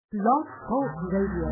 Blog Talk Radio.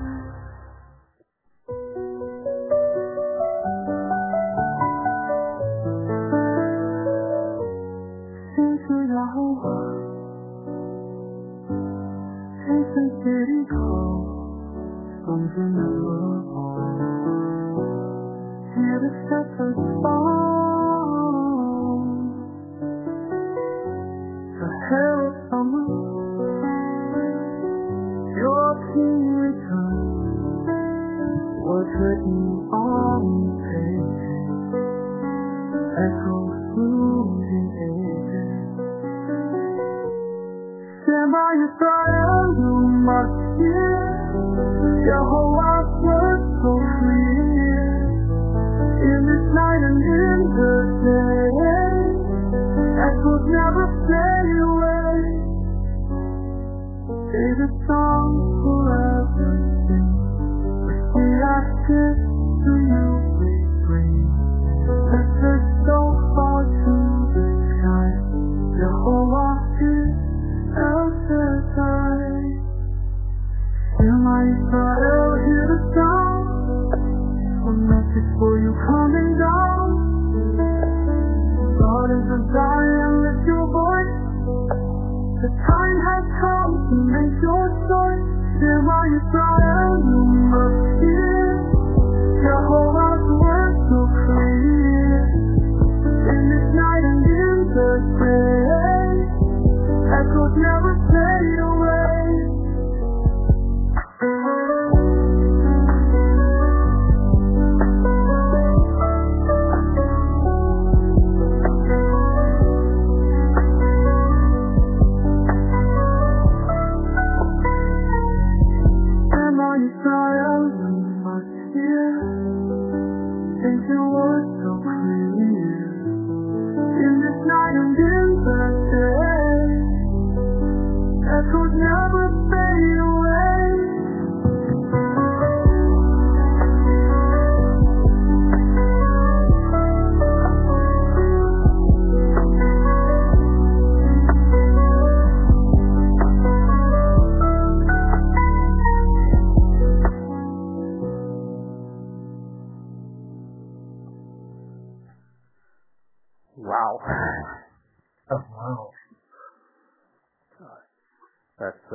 That's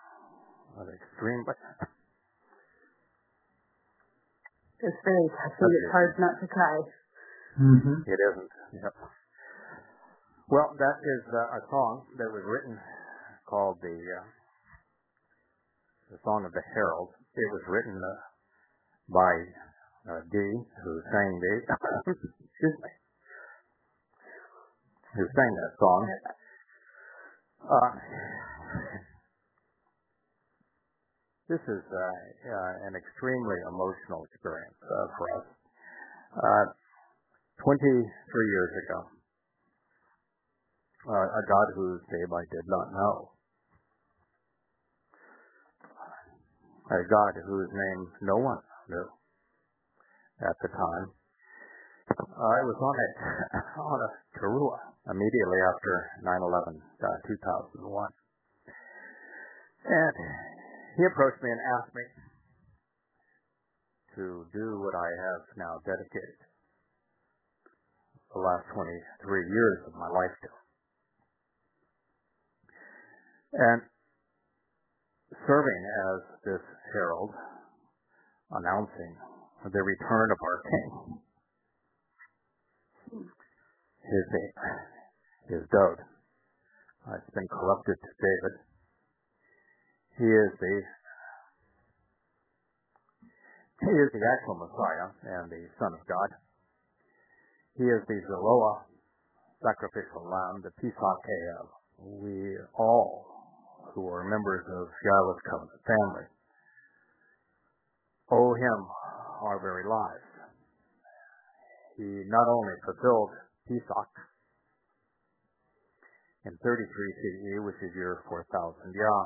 an extreme, but it's very touching. It's hard not to cry. Mm-hmm. It isn't. Yep. Well, that is a song that was written called the Song of the Herald. It was written by Dee, who sang the excuse me, who sang that song. This is an extremely emotional experience for us. 23 years ago, a God whose name I did not know, a God whose name no one knew at the time. I was on a Karua immediately after 9/11, 2001, and he approached me and asked me to do what I have now dedicated the last 23 years of my life to. And serving as this herald, announcing the return of our King. His name is Dode. It's been corrupted to David. He is the actual Messiah and the Son of God. He is the Zeloah sacrificial lamb, the Pisach. We all who are members of Yahweh's covenant family owe him our very lives. He not only fulfilled Pesach in 33 CE, which is year 4000 Yah,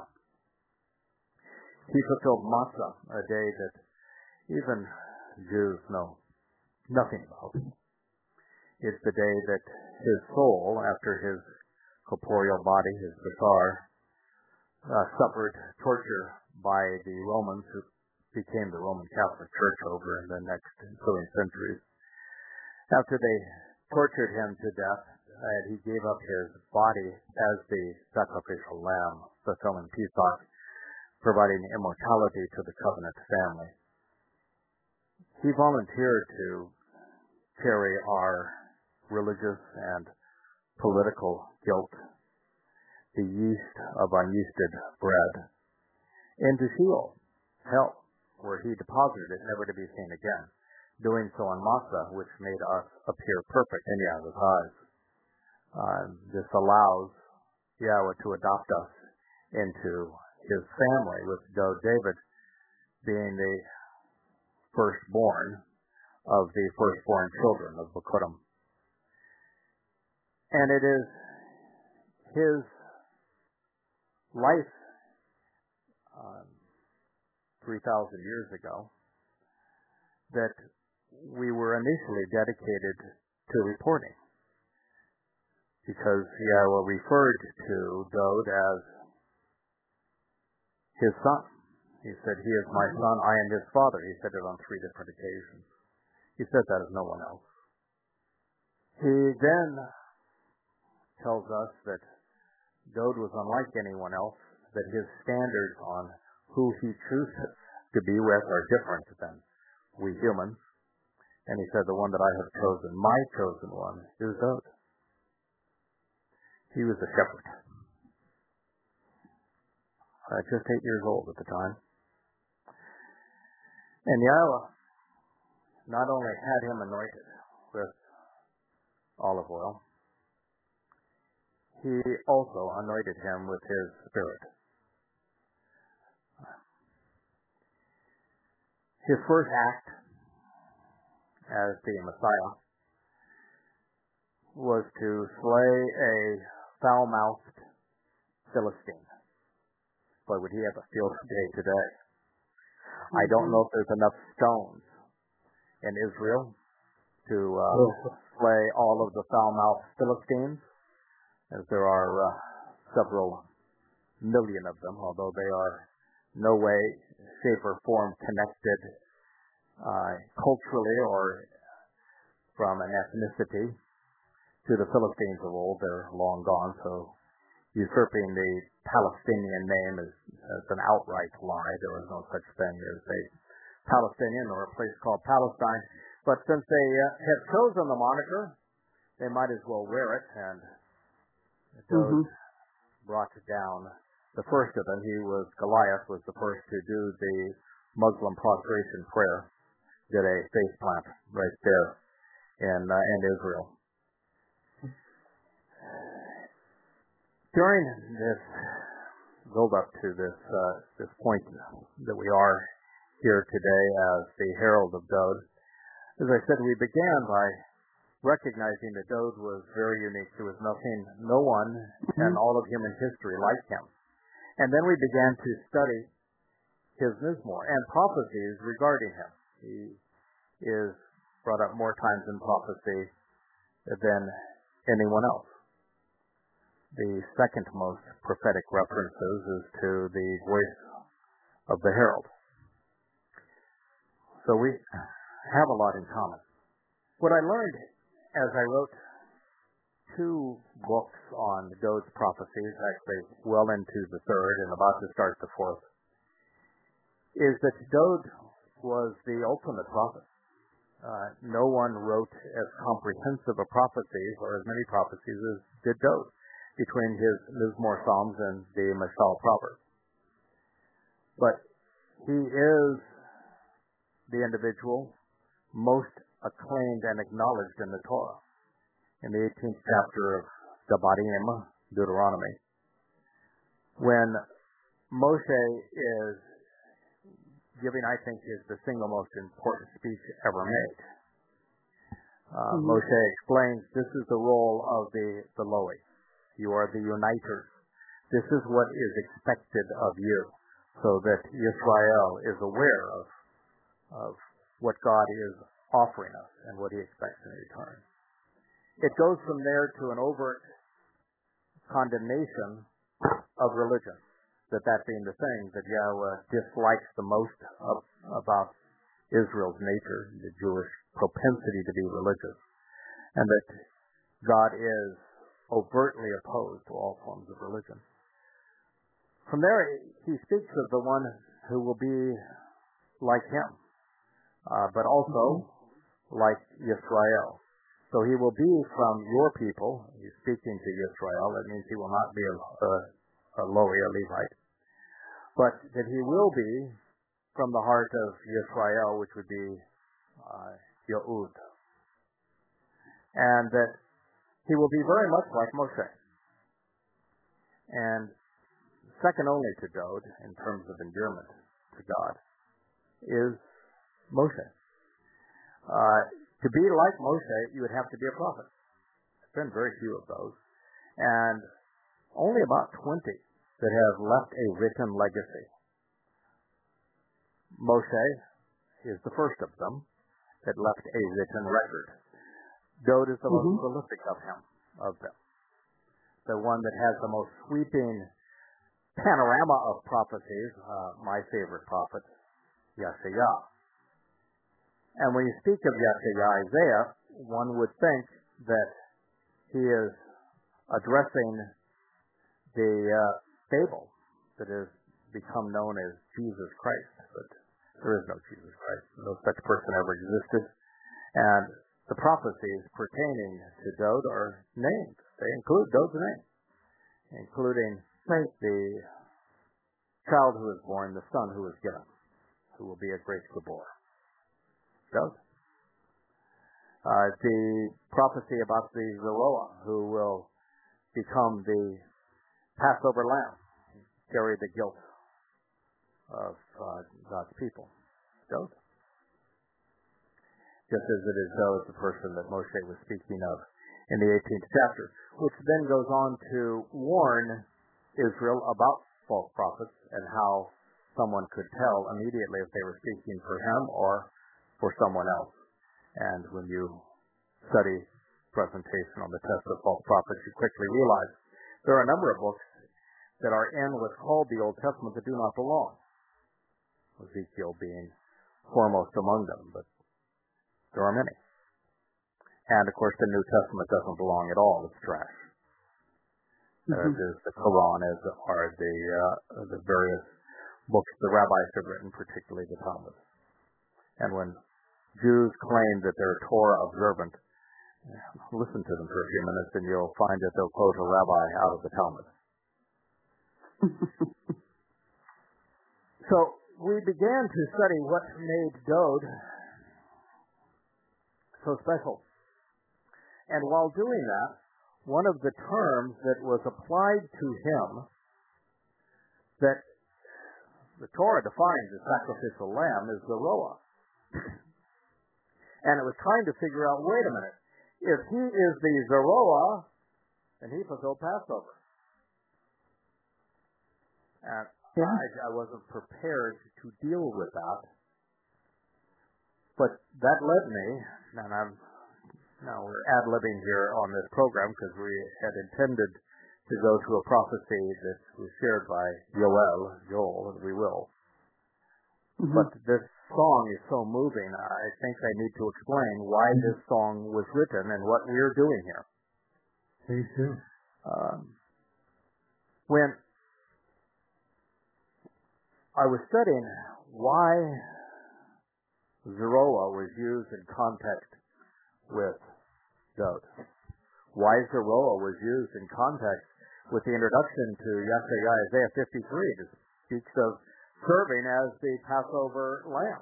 he fulfilled Matzah, a day that even Jews know nothing about. It's the day that his soul, after his corporeal body, his basar, suffered torture by the Romans, who became the Roman Catholic Church over in the next ensuing centuries. After they tortured him to death, he gave up his body as the sacrificial lamb, fulfilling Pesach, providing immortality to the covenant family. He volunteered to carry our religious and political guilt, the yeast of unyeasted bread, into Sheol, hell, where he deposited it, never to be seen again, doing so on Massah, which made us appear perfect in Yahweh's eyes. This allows Yahweh to adopt us into his family, with David being the firstborn of the firstborn children of Bekurim. And it is his life 3,000 years ago that we were initially dedicated to reporting, because Yahweh referred to Dod as his son. He said, "He is my son, I am his father." He said it on 3 different occasions. He said that as no one else. He then tells us that Dod was unlike anyone else, that his standards on who he chooses to be with are different than we humans. And he said, "The one that I have chosen, my chosen one, is Dod." He was a shepherd, just 8 years old at the time. And Yahweh not only had him anointed with olive oil, he also anointed him with his spirit. His first act as the Messiah was to slay a foul-mouthed Philistine. Boy, would he have a field day today. I don't know if there's enough stones in Israel to slay all of the foul-mouthed Philistines, as there are several million of them, although they are no way, shape, or form connected culturally or from an ethnicity to the Philistines of old. They're long gone, so usurping the Palestinian name is an outright lie. There was no such thing as a Palestinian or a place called Palestine. But since they have chosen the moniker, they might as well wear it. And Dod brought down the first of them. Goliath was the first to do the Muslim prostration prayer. Did a face plant right there in Israel. During this build-up to this point that we are here today as the herald of Dod, as I said, we began by recognizing that Dod was very unique. There was no one in all of human history like him. And then we began to study his Mizmor and prophecies regarding him. He is brought up more times in prophecy than anyone else. The second most prophetic references is to the voice of the herald. So we have a lot in common. What I learned as I wrote 2 books on Dod's prophecies, actually well into the 3rd and about to start the 4th, is that Dod was the ultimate prophet. No one wrote as comprehensive a prophecies or as many prophecies as did Dod, between his Mizmor Psalms and the Mashal Proverbs. But he is the individual most acclaimed and acknowledged in the Torah. In the 18th chapter of Devarim, Deuteronomy, when Moshe is giving, I think, is the single most important speech ever made. Moshe explains this is the role of the Loi. You are the uniters. This is what is expected of you, so that Israel is aware of what God is offering us and what he expects in return. It goes from there to an overt condemnation of religion. that being the thing that Yahweh dislikes the most about Israel's nature, the Jewish propensity to be religious, and that God is overtly opposed to all forms of religion. From there, he speaks of the one who will be like him, but also like Yisrael. So he will be from your people. He's speaking to Yisrael. That means he will not be a Lowy, a Levite, but that he will be from the heart of Yisrael, which would be Yehud, and that he will be very much like Moshe. And second only to Dod in terms of endearment to God is Moshe. To be like Moshe, you would have to be a prophet. There's been very few of those, and only about 20 that have left a written legacy. Moshe is the first of them that left a written record. Dod is the most prolific of them. The one that has the most sweeping panorama of prophecies, my favorite prophet, Yeshayah. And when you speak of Yeshayah, Isaiah, one would think that he is addressing the fable that has become known as Jesus Christ, but there is no Jesus Christ. No such person ever existed. And the prophecies pertaining to Dod are named. They include Dod's name, including the child who is born, the son who is given, who will be a great Gibor. Dod. The prophecy about the Zeroah, who will become the Passover lamb, carry the guilt of God's people. Dod. Just as it is Dod, the person that Moshe was speaking of in the 18th chapter, which then goes on to warn Israel about false prophets and how someone could tell immediately if they were speaking for him or for someone else. And when you study presentation on the test of false prophets, you quickly realize there are a number of books that are in what's called the Old Testament that do not belong, Ezekiel being foremost among them, but there are many. And, of course, the New Testament doesn't belong at all. It's trash. As is the Quran, as are the various books the rabbis have written, particularly the Talmud. And when Jews claim that they're Torah observant, listen to them for a few minutes and you'll find that they'll quote a rabbi out of the Talmud. So we began to study what made Dod so special. And while doing that, one of the terms that was applied to him that the Torah defines as sacrificial lamb is the Zeroah. And it was trying to figure out, wait a minute, if he is the Zeroah, then he fulfilled Passover. And I wasn't prepared to deal with that. But that led me, and now we're ad-libbing here on this program because we had intended to go to a prophecy that was shared by Joel, and we will. But this song is so moving, I think I need to explain why this song was written and what we're doing here. Please do. When I was studying why Zeroah was used in context with Dod, why Zeroah was used in context with the introduction to Yeshayah, Isaiah 53, it speaks of serving as the Passover lamb.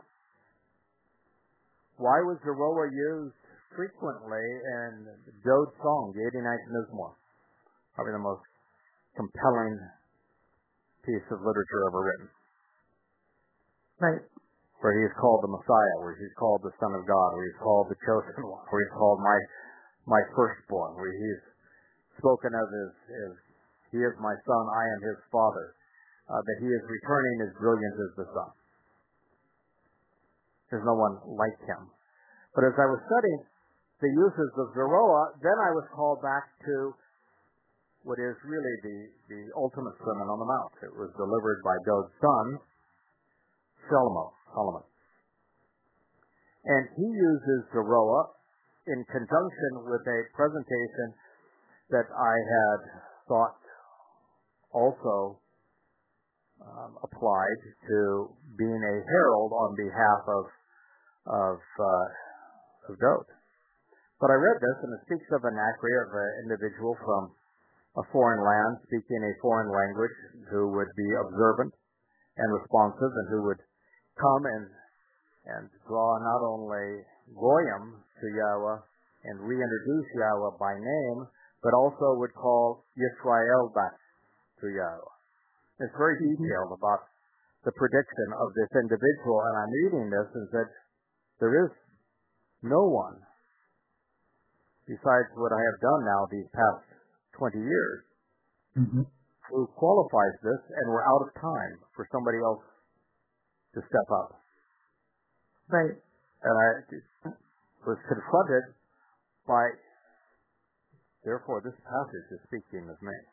Why was Zeroah used frequently in Dod's song, the 89th Mizmor? Probably the most compelling piece of literature ever written. Right. Where he is called the Messiah, where he's called the Son of God, where he's called the Chosen One, where he's called my firstborn, where he's spoken of as he is my son, I am his father, that he is returning as brilliant as the sun. There's no one like him. But as I was studying the uses of Zeroah, then I was called back to what is really the ultimate Sermon on the Mount. It was delivered by Dode's son, Solomon. And he uses Zoroa in conjunction with a presentation that I had thought also applied to being a herald on behalf of Dode. But I read this, and it speaks of an Anacrea, of an individual from a foreign land, speaking a foreign language, who would be observant and responsive, and who would come and draw not only Goyim to Yahweh and reintroduce Yahweh by name, but also would call Yisrael back to Yahweh. It's very detailed about the prediction of this individual, and I'm reading this and said, there is no one besides what I have done now these past 20 years who qualifies this, and we're out of time for somebody else to step up. Right. And I was confronted by, therefore, this passage is speaking of me.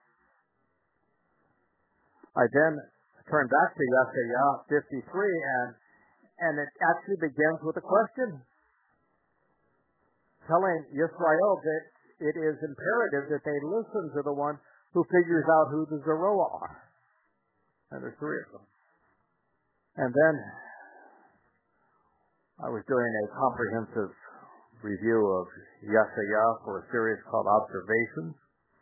I then turned back to Yeshayahu 53, and it actually begins with a question, telling Yisrael that it is imperative that they listen to the one who figures out who the Zoroa are. And there's three of them. And then I was doing a comprehensive review of Yeshayahu for a series called Observations.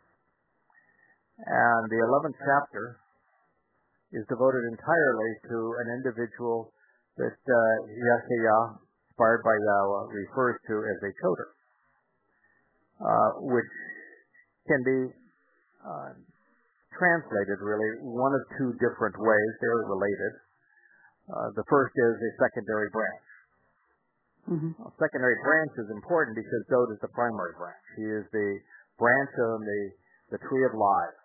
And the 11th chapter is devoted entirely to an individual that Yeshayahu, inspired by Yahweh, refers to as a coder, which can be translated really one of two different ways. They're related. The first is a secondary branch. A secondary branch is important because Dode is the primary branch. He is the branch on the tree of life.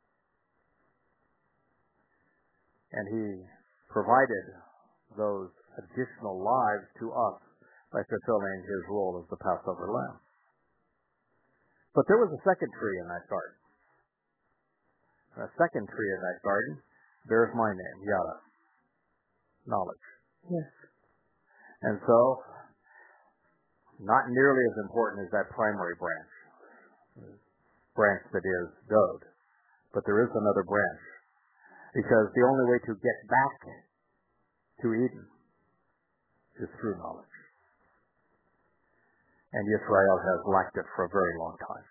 And he provided those additional lives to us by fulfilling his role as the Passover lamb. But there was a second tree in that garden. The second tree in that garden bears my name, Yada, knowledge. Yes. And so, not nearly as important as that primary branch that is Dode, but there is another branch. Because the only way to get back to Eden is through knowledge. And Israel has lacked it for a very long time.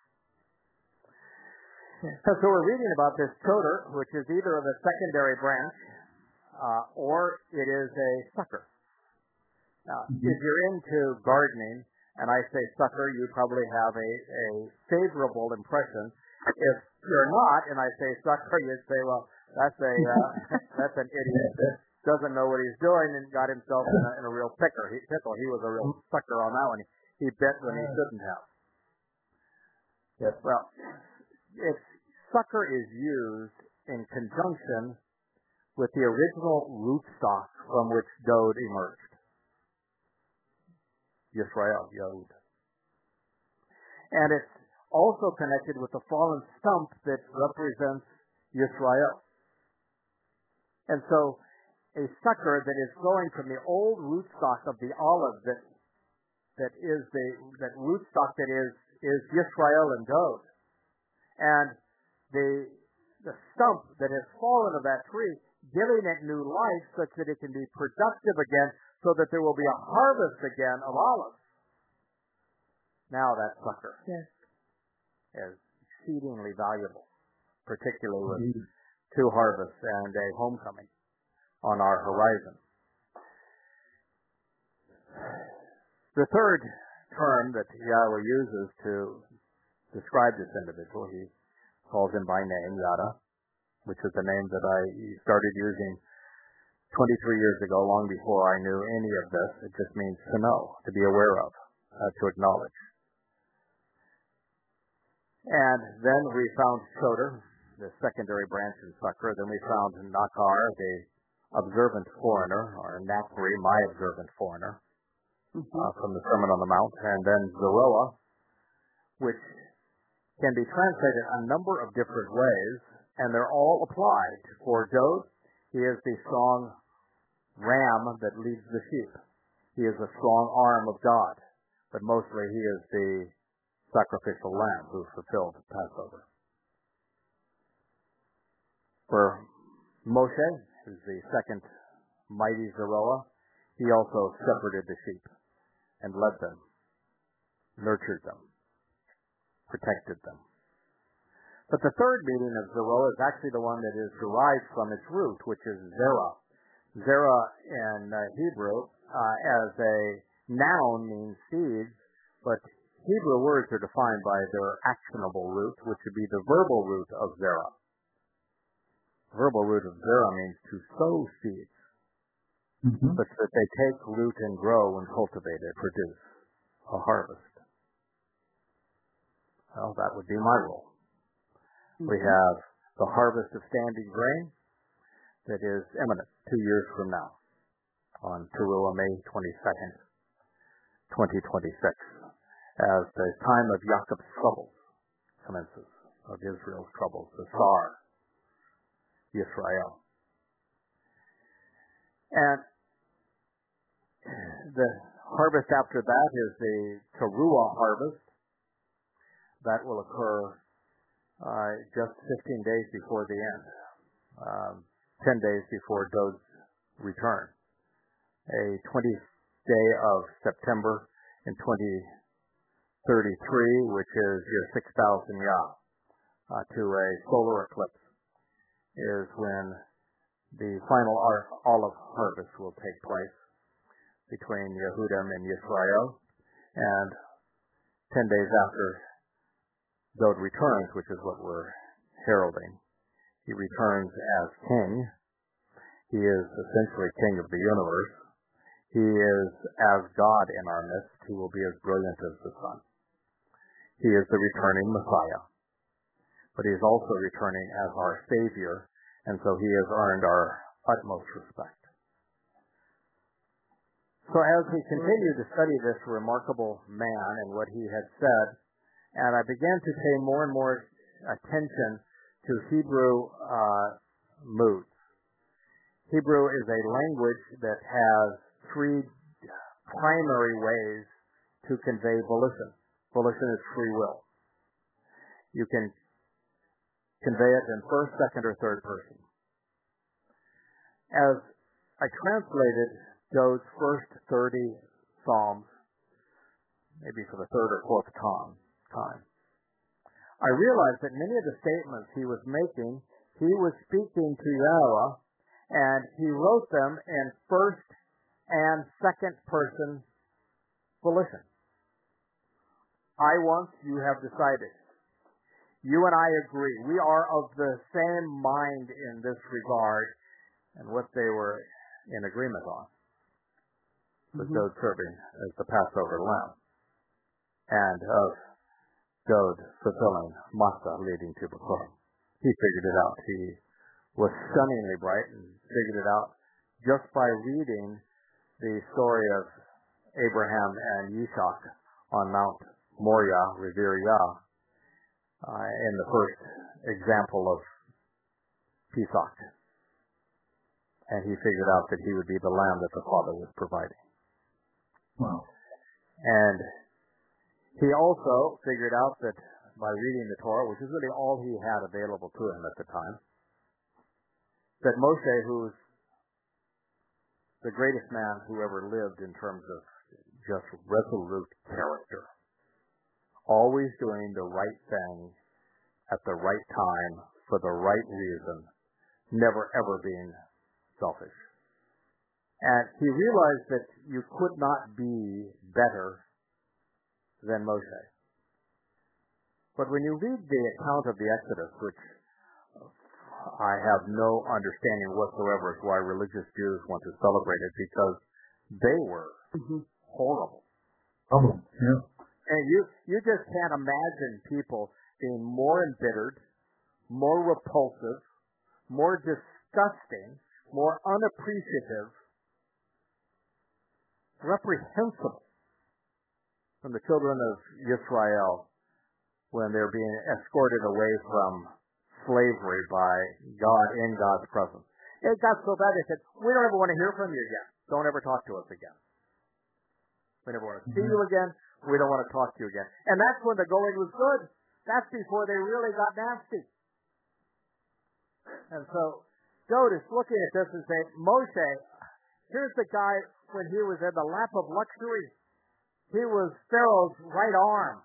So we're reading about this coder, which is either of a secondary branch or it is a sucker. Now, if you're into gardening, and I say sucker, you probably have a favorable impression. If you're not, and I say sucker, you'd say, well, that's an idiot that doesn't know what he's doing and got himself in a real pickle. He was a real sucker on that one. He bit when he shouldn't have. Yes. Well, sucker is used in conjunction with the original rootstock from which Dode emerged. Yisrael, Yod. And it's also connected with the fallen stump that represents Yisrael. And so a sucker that is growing from the old rootstock of the olive that rootstock that is Yisrael and Dode. And the stump that has fallen of that tree, giving it new life such that it can be productive again, so that there will be a harvest again of olives. Now that sucker is exceedingly valuable, particularly with two harvests and a homecoming on our horizon. The third term that Yahweh uses to describe this individual, he calls him by name, Yada, which is the name that I started using 23 years ago, long before I knew any of this. It just means to know, to be aware of, to acknowledge. And then we found Choder, the secondary branch in sucker. Then we found Nakar, the observant foreigner, or Nakri, my observant foreigner, from the Sermon on the Mount. And then Zoroa, which can be translated a number of different ways, and they're all applied. For Dode, he is the strong ram that leads the sheep. He is the strong arm of God, but mostly he is the sacrificial lamb who fulfilled Passover. For Moshe, who's the second mighty Zeroah, he also shepherded the sheep and led them, nurtured them, protected them. But the third meaning of Zeroah is actually the one that is derived from its root, which is Zerah. Zerah in Hebrew as a noun means seeds, but Hebrew words are defined by their actionable root, which would be the verbal root of Zerah. The verbal root of Zerah means to sow seeds, but that they take root and grow and cultivate and produce a harvest. Well, that would be my role. We have the harvest of standing grain that is imminent 2 years from now on Teruah, May 22nd, 2026, as the time of Jacob's troubles commences, of Israel's troubles, the Sar, Yisrael. And the harvest after that is the Teruah harvest. That will occur just 15 days before the end, 10 days before Dode's return. A 20th day of September in 2033, which is your 6,000 to a solar eclipse, is when the final olive harvest will take place between Yehudim and Yisrael. And 10 days after Dode returns, which is what we're heralding, he returns as king. He is essentially king of the universe. He is as God in our midst. He will be as brilliant as the sun. He is the returning Messiah. But he is also returning as our Savior, and so he has earned our utmost respect. So as we continue to study this remarkable man and what he had said, and I began to pay more and more attention to Hebrew moods. Hebrew is a language that has three primary ways to convey volition. Volition is free will. You can convey it in first, second, or third person. As I translated Dode's first 30 Psalms, maybe for the third or fourth time, I realized that many of the statements he was making, he was speaking to Yahweh, and he wrote them in first and second person volition. I once, you have decided. You and I agree. We are of the same mind in this regard, and what they were in agreement on was Dode serving as the Passover lamb, and of Dode fulfilling Matzah leading to Bechor. He figured it out. He was stunningly bright and figured it out just by reading the story of Abraham and Yitzhak on Mount Moriah, Revere Yah, in the first example of Pesach. And he figured out that he would be the lamb that the Father was providing. Wow. And he also figured out that by reading the Torah, which is really all he had available to him at the time, that Moshe, who's the greatest man who ever lived in terms of just resolute character, always doing the right thing at the right time for the right reason, never ever being selfish. And he realized that you could not be better than Moshe. But when you read the account of the Exodus, which I have no understanding whatsoever as why religious Jews want to celebrate it, because they were horrible. Yeah. And you just can't imagine people being more embittered, more repulsive, more disgusting, more unappreciative, reprehensible from the children of Israel when they're being escorted away from slavery by God in God's presence. It got so bad they said, we don't ever want to hear from you again. Don't ever talk to us again. We never want to see you again. We don't want to talk to you again. And that's when the going was good. That's before they really got nasty. And so Job is looking at this and saying, Moshe, here's the guy when he was in the lap of luxury. He was Pharaoh's right arm.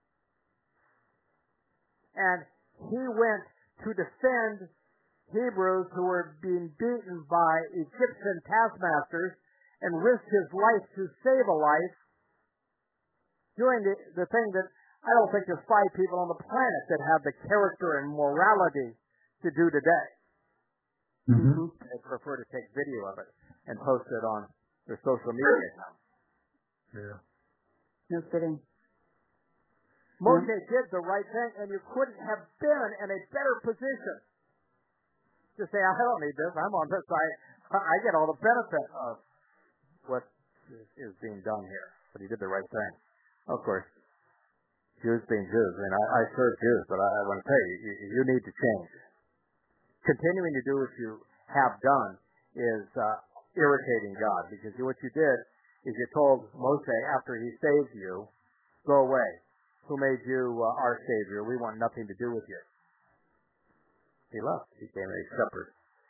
And he went to defend Hebrews who were being beaten by Egyptian taskmasters and risked his life to save a life, doing the thing that I don't think there's 5 people on the planet that have the character and morality to do today. Mm-hmm. They prefer to take video of it and post it on their social media accounts. Yeah. No kidding. Moshe did the right thing, and you couldn't have been in a better position to say, I don't need this, I'm on this side. I get all the benefit of what is being done here. But he did the right thing. Of course, Jews being Jews. I mean, I serve Jews, but I want to tell you, you need to change. Continuing to do what you have done is irritating God, because what you did is you told Moshe after he saved you, go away. Who made you our Savior? We want nothing to do with you. He left. He became a shepherd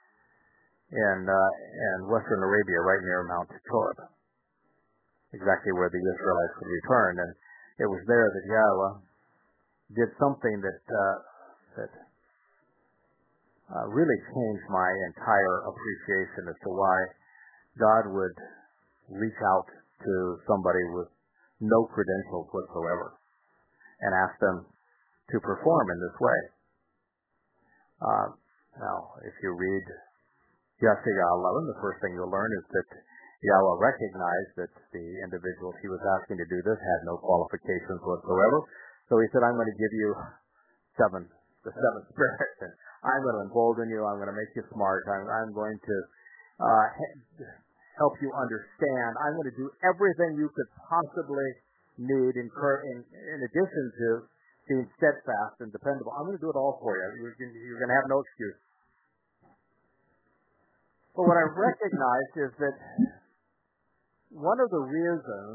in western Arabia, right near Mount Horeb, exactly where the Israelites would return. And it was there that Yahweh did something that really changed my entire appreciation as to why God would reach out to somebody with no credentials whatsoever and ask them to perform in this way. Now, if you read Yeshaya 11, the first thing you'll learn is that Yahweh recognized that the individuals he was asking to do this had no qualifications whatsoever. So he said, I'm going to give you the seven spirits, and I'm going to embolden you. I'm going to make you smart. I'm going to help you understand. I'm going to do everything you could possibly need in addition to being steadfast and dependable. I'm going to do it all for you. You're going to have no excuse. But what I recognized is that one of the reasons,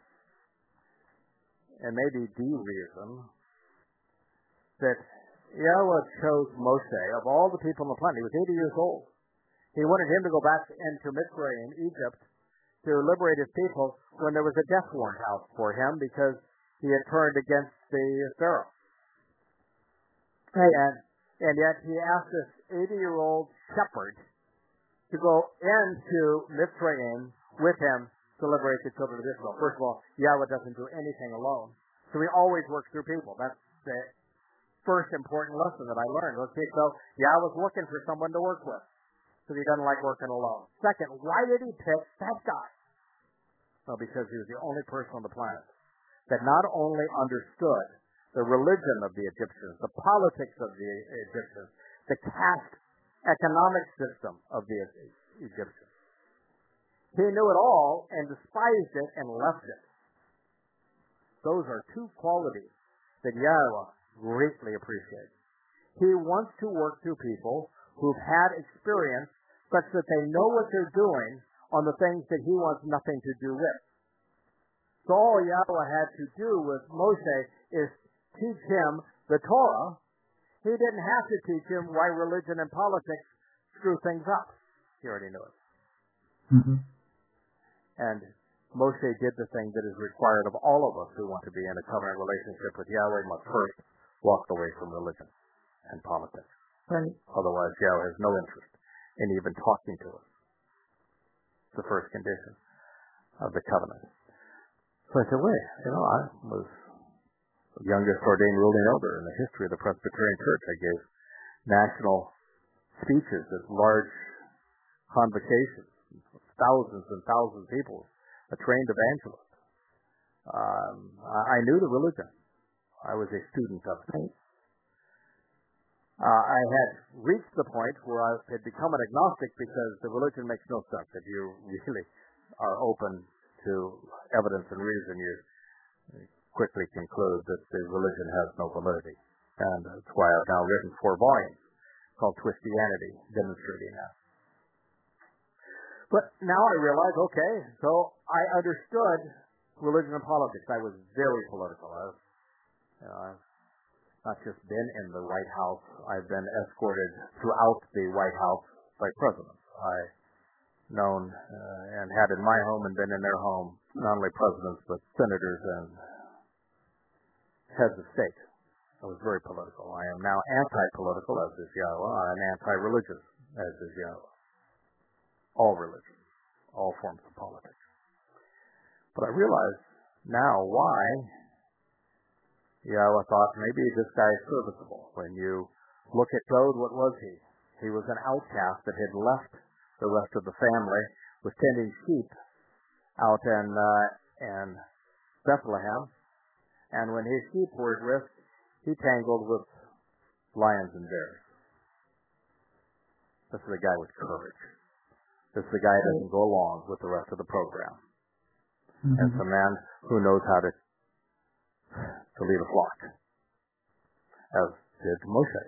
and maybe the reason, that Yahweh chose Moshe, of all the people on the planet, he was 80 years old. He wanted him to go back into Mitzrayim, Egypt, to liberate his people when there was a death warrant out for him because he had turned against the Pharaoh. Right. And yet he asked this 80-year-old shepherd to go into Mitzrayim with him to liberate the children of Israel. First of all, Yahweh doesn't do anything alone. So he always works through people. That's the first important lesson that I learned. Okay, so Yahweh's looking for someone to work with because he doesn't like working alone. Second, why did he pick that guy? Well, because he was the only person on the planet that not only understood the religion of the Egyptians, the politics of the Egyptians, the caste economic system of the Egyptians. He knew it all and despised it and left it. Those are two qualities that Yahweh greatly appreciates. He wants to work through people who've had experience such that they know what they're doing on the things that he wants nothing to do with. So all Yahweh had to do with Moshe is teach him the Torah. He didn't have to teach him why religion and politics screw things up. He already knew it. Mm-hmm. And Moshe did the thing that is required of all of us who want to be in a covenant relationship with Yahweh, must first walk away from religion and politics. Right. Otherwise, Yahweh has no interest in even talking to us. It's the first condition of the covenant. So I said, wait, I was the youngest ordained ruling elder in the history of the Presbyterian Church. I gave national speeches at large convocations, thousands and thousands of people, a trained evangelist. I knew the religion. I was a student of it. I had reached the point where I had become an agnostic because the religion makes no sense. If you really are open to evidence and reason, you quickly conclude that the religion has no validity. And that's why I've now written 4 volumes called Twistianity, demonstrating that. But now I realize, okay, so I understood religion and politics. I was very political. I've not just been in the White House, I've been escorted throughout the White House by presidents. I've known and had in my home and been in their home not only presidents but senators and heads of state. I was very political. I am now anti-political, as is Yahweh, and anti-religious, as is Yahweh. All religions, all forms of politics. But I realize now why Yahweh thought maybe this guy is serviceable. When you look at Dod, what was he? He was an outcast that had left the rest of the family, was tending sheep out in Bethlehem, and when his sheep were at risk, he tangled with lions and bears. This is a guy with courage. This is a guy that doesn't go along with the rest of the program. Mm-hmm. And it's a man who knows how to lead a flock, as did Moshe.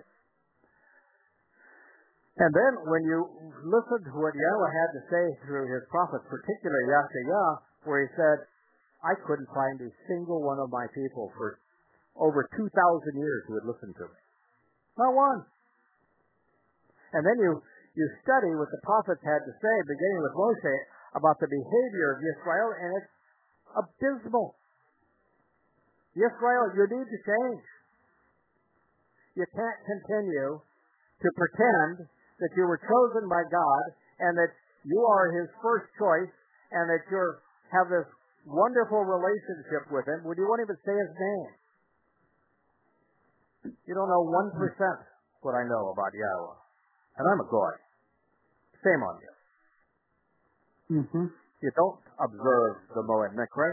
And then when you listen to what Yahweh had to say through his prophets, particularly Yashayah, where he said, I couldn't find a single one of my people for over 2,000 years who would listen to me. Not one. And then you study what the prophets had to say, beginning with Moshe, about the behavior of Yisrael, and it's abysmal. Yisrael, you need to change. You can't continue to pretend that you were chosen by God and that you are his first choice and that you have this wonderful relationship with him when you won't even say his name. You don't know 1% what I know about Yahweh. And I'm a goy. Shame on you. Mm-hmm. You don't observe the Moed Mikra.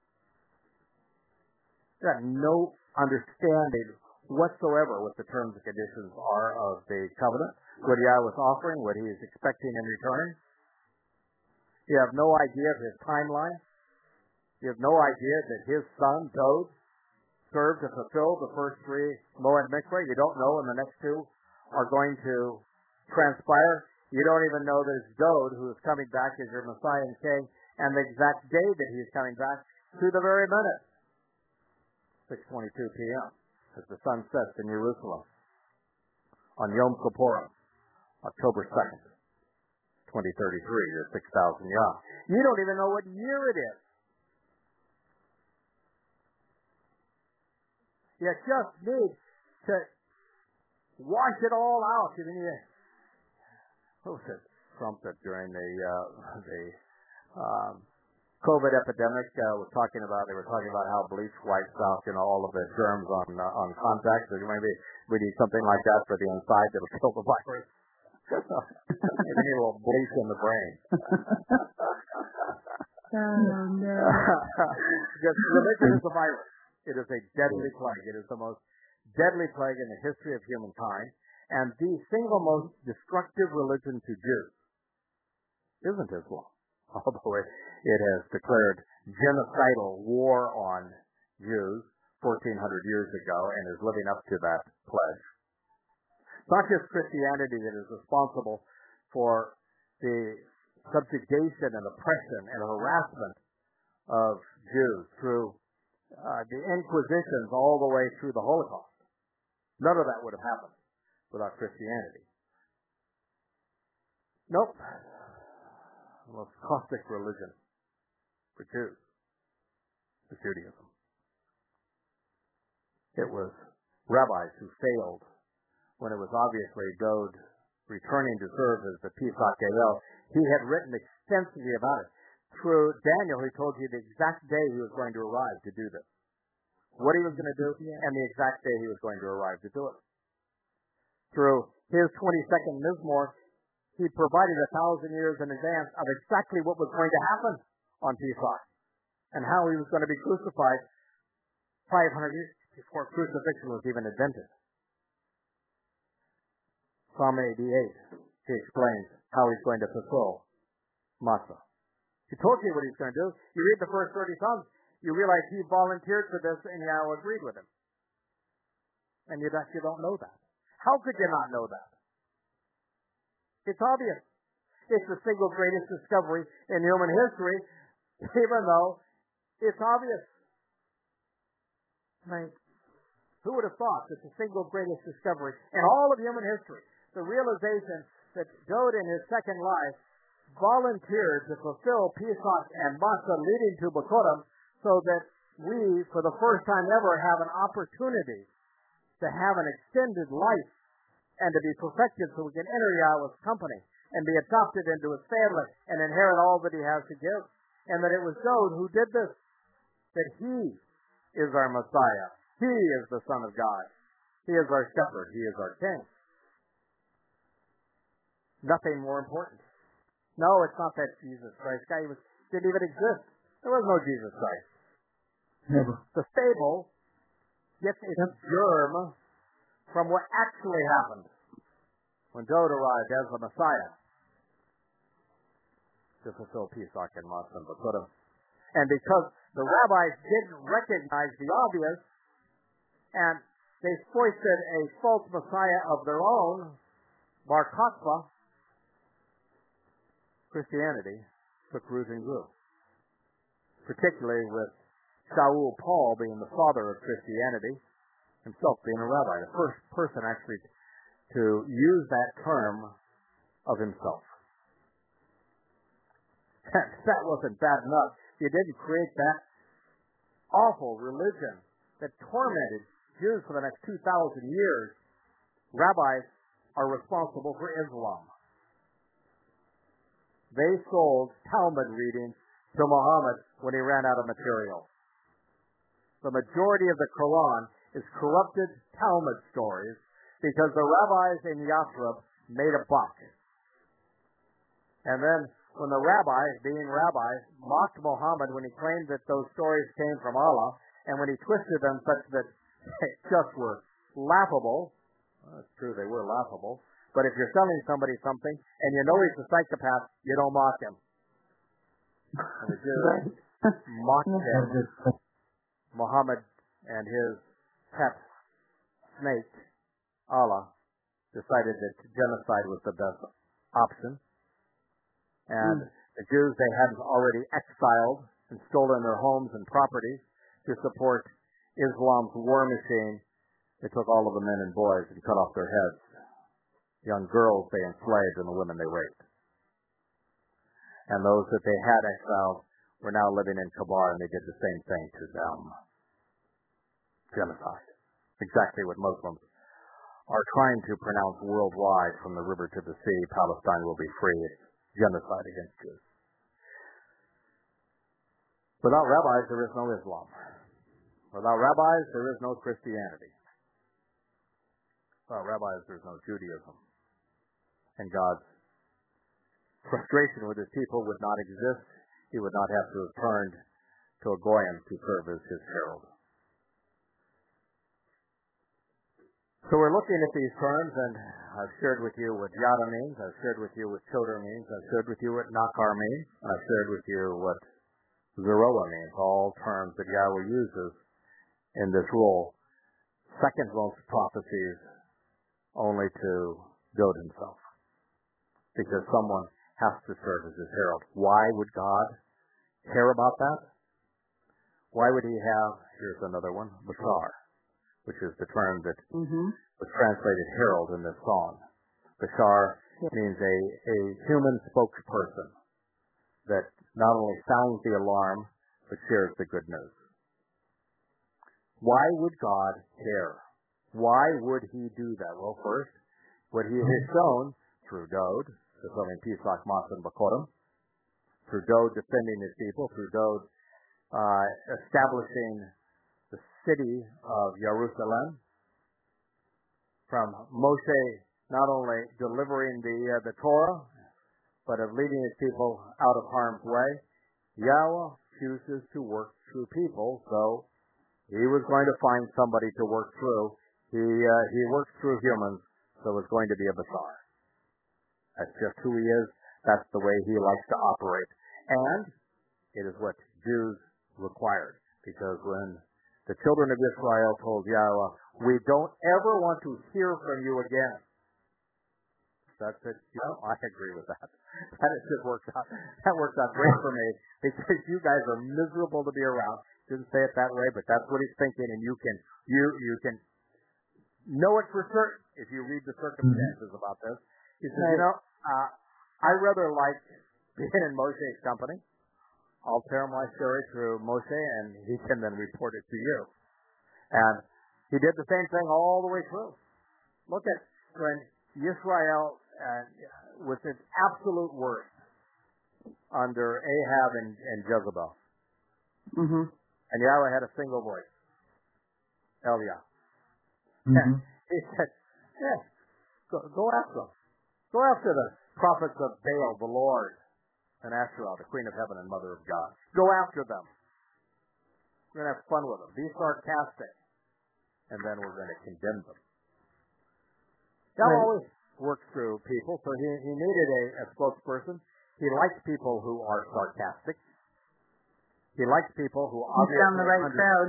You have no understanding whatsoever what the terms and conditions are of the covenant, what Yahweh was offering, what he is expecting in return. You have no idea of his timeline. You have no idea that his son, Dod, served to fulfill the first 3 Moed Mikra. You don't know when the next 2 are going to transpire. You don't even know that it's Dod who is coming back as your Messiah and King, and the exact day that he is coming back to the very minute. 6:22 p.m. as the sun sets in Jerusalem on Yom Kippur, October 2nd, 2033, or 6,000 Yah. You don't even know what year it is. You just need to wash it all out. What was it? Trump that during the COVID epidemic was talking about. They were talking about how bleach wipes out, all of the germs on contact. So maybe we need something like that for the inside that'll kill the virus. Maybe need a little bleach in the brain. Oh no! Because religion is a virus. It is a deadly plague. It is the most deadly plague in the history of humankind, and the single most destructive religion to Jews isn't Islam. Although it has declared genocidal war on Jews 1,400 years ago and is living up to that pledge. It's not just Christianity that is responsible for the subjugation and oppression and harassment of Jews through the Inquisitions all the way through the Holocaust. None of that would have happened without Christianity. Nope. The most caustic religion for Jews is Judaism. It was rabbis who failed when it was obviously Dod returning to serve as the Pesach Gael. He had written extensively about it. Through Daniel, he told you the exact day he was going to arrive to do this. What he was going to do, and the exact day he was going to arrive to do it. Through his 22nd Mizmor, he provided 1,000 years in advance of exactly what was going to happen on Pesach and how he was going to be crucified 500 years before crucifixion was even invented. Psalm 88, he explains how he's going to fulfill Matzah. He told you what he's going to do. You read the first 30 Psalms, you realize he volunteered for this and Yahweh agreed with him. And you don't know that. How could you not know that? It's obvious. It's the single greatest discovery in human history, even though it's obvious. Right. Who would have thought that the single greatest discovery in all of human history, the realization that Dowd in his second life volunteered to fulfill Pesach and Matzah leading to Bikurim, so that we, for the first time ever, have an opportunity to have an extended life and to be perfected so we can enter Yahweh's company and be adopted into his family and inherit all that he has to give. And that it was Dowd who did this, that he is our Messiah. He is the Son of God. He is our shepherd. He is our king. Nothing more important. No, it's not that Jesus Christ guy didn't even exist. There was no Jesus Christ. Never. The fable gets its germ from what actually happened when Dowd arrived as the Messiah to fulfill Pesach and Matzah and Bikurim. And because the rabbis didn't recognize the obvious, and they foisted a false Messiah of their own, Bar Kokhba, Christianity took root and grew. Particularly with Shaul Paul being the father of Christianity, himself being a rabbi, the first person actually to use that term of himself. That wasn't bad enough. You didn't create that awful religion that tormented Jews for the next 2,000 years. Rabbis are responsible for Islam. They sold Talmud readings to Muhammad when he ran out of material. The majority of the Quran is corrupted Talmud stories because the rabbis in Yathrib made a buck. And then when the rabbis, being rabbis, mocked Muhammad when he claimed that those stories came from Allah, and when he twisted them such that they just were laughable, well, it's true they were laughable, but if you're selling somebody something and you know he's a psychopath, you don't mock him. And the Jews mocked him. Muhammad and his pet snake, Allah, decided that genocide was the best option. And the Jews they had already exiled and stolen their homes and properties to support Islam's war machine. They took all of the men and boys and cut off their heads. Young girls they enslaved and the women they raped. And those that they had exiled were now living in Kabar, and they did the same thing to them. Genocide. Exactly what Muslims are trying to pronounce worldwide, from the river to the sea, Palestine will be free. It's genocide against Jews. Without rabbis, there is no Islam. Without rabbis, there is no Christianity. Without rabbis, there is no Judaism. And God's frustration with his people would not exist. He would not have to have turned to a Goyim to serve as his herald. So we're looking at these terms, and I've shared with you what Yada means, I've shared with you what Choder means, I've shared with you what Nakar means, I've shared with you what Zeroah means, all terms that Yahweh uses in this role. Second most prophecies only to Dowd himself, because someone has to serve as his herald. Why would God care about that? Why would he have, here's another one, Bashar, which is the term that was translated herald in this song. Bashar means a human spokesperson that not only sounds the alarm, but shares the good news. Why would God care? Why would he do that? Well, first, what he has shown through Dowd, fulfilling Pesach, Matzah, and Bikurim, through Dowd defending his people, through Dowd establishing the city of Jerusalem, from Moshe not only delivering the Torah, but of leading his people out of harm's way. Yahweh chooses to work through people, so he was going to find somebody to work through. He works through humans, so it's going to be a Bashar. That's just who he is. That's the way he likes to operate. And it is what Jews required. because when the children of Israel told Yahweh, we don't ever want to hear from you again. That's it. I agree with that. That just works out. That works out great for me because you guys are miserable to be around. Didn't say it that way, but that's what he's thinking, and you can know it for certain if you read the circumstances about this. He says, I rather like being in Moshe's company. I'll tell my story through Moshe, and he can then report it to you. And he did the same thing all the way through. Look at when Israel was its absolute worst under Ahab and Jezebel. Mm-hmm. And Yahweh had a single voice, Eliah. Mm-hmm. He said, go after them. Go after the prophets of Baal, the Lord, and Asherah, the queen of heaven and mother of God. Go after them. We're going to have fun with them. Be sarcastic. And then we're going to condemn them. God always works through people, so he needed a spokesperson. He likes people who are sarcastic. He likes people who obviously found the right crowd.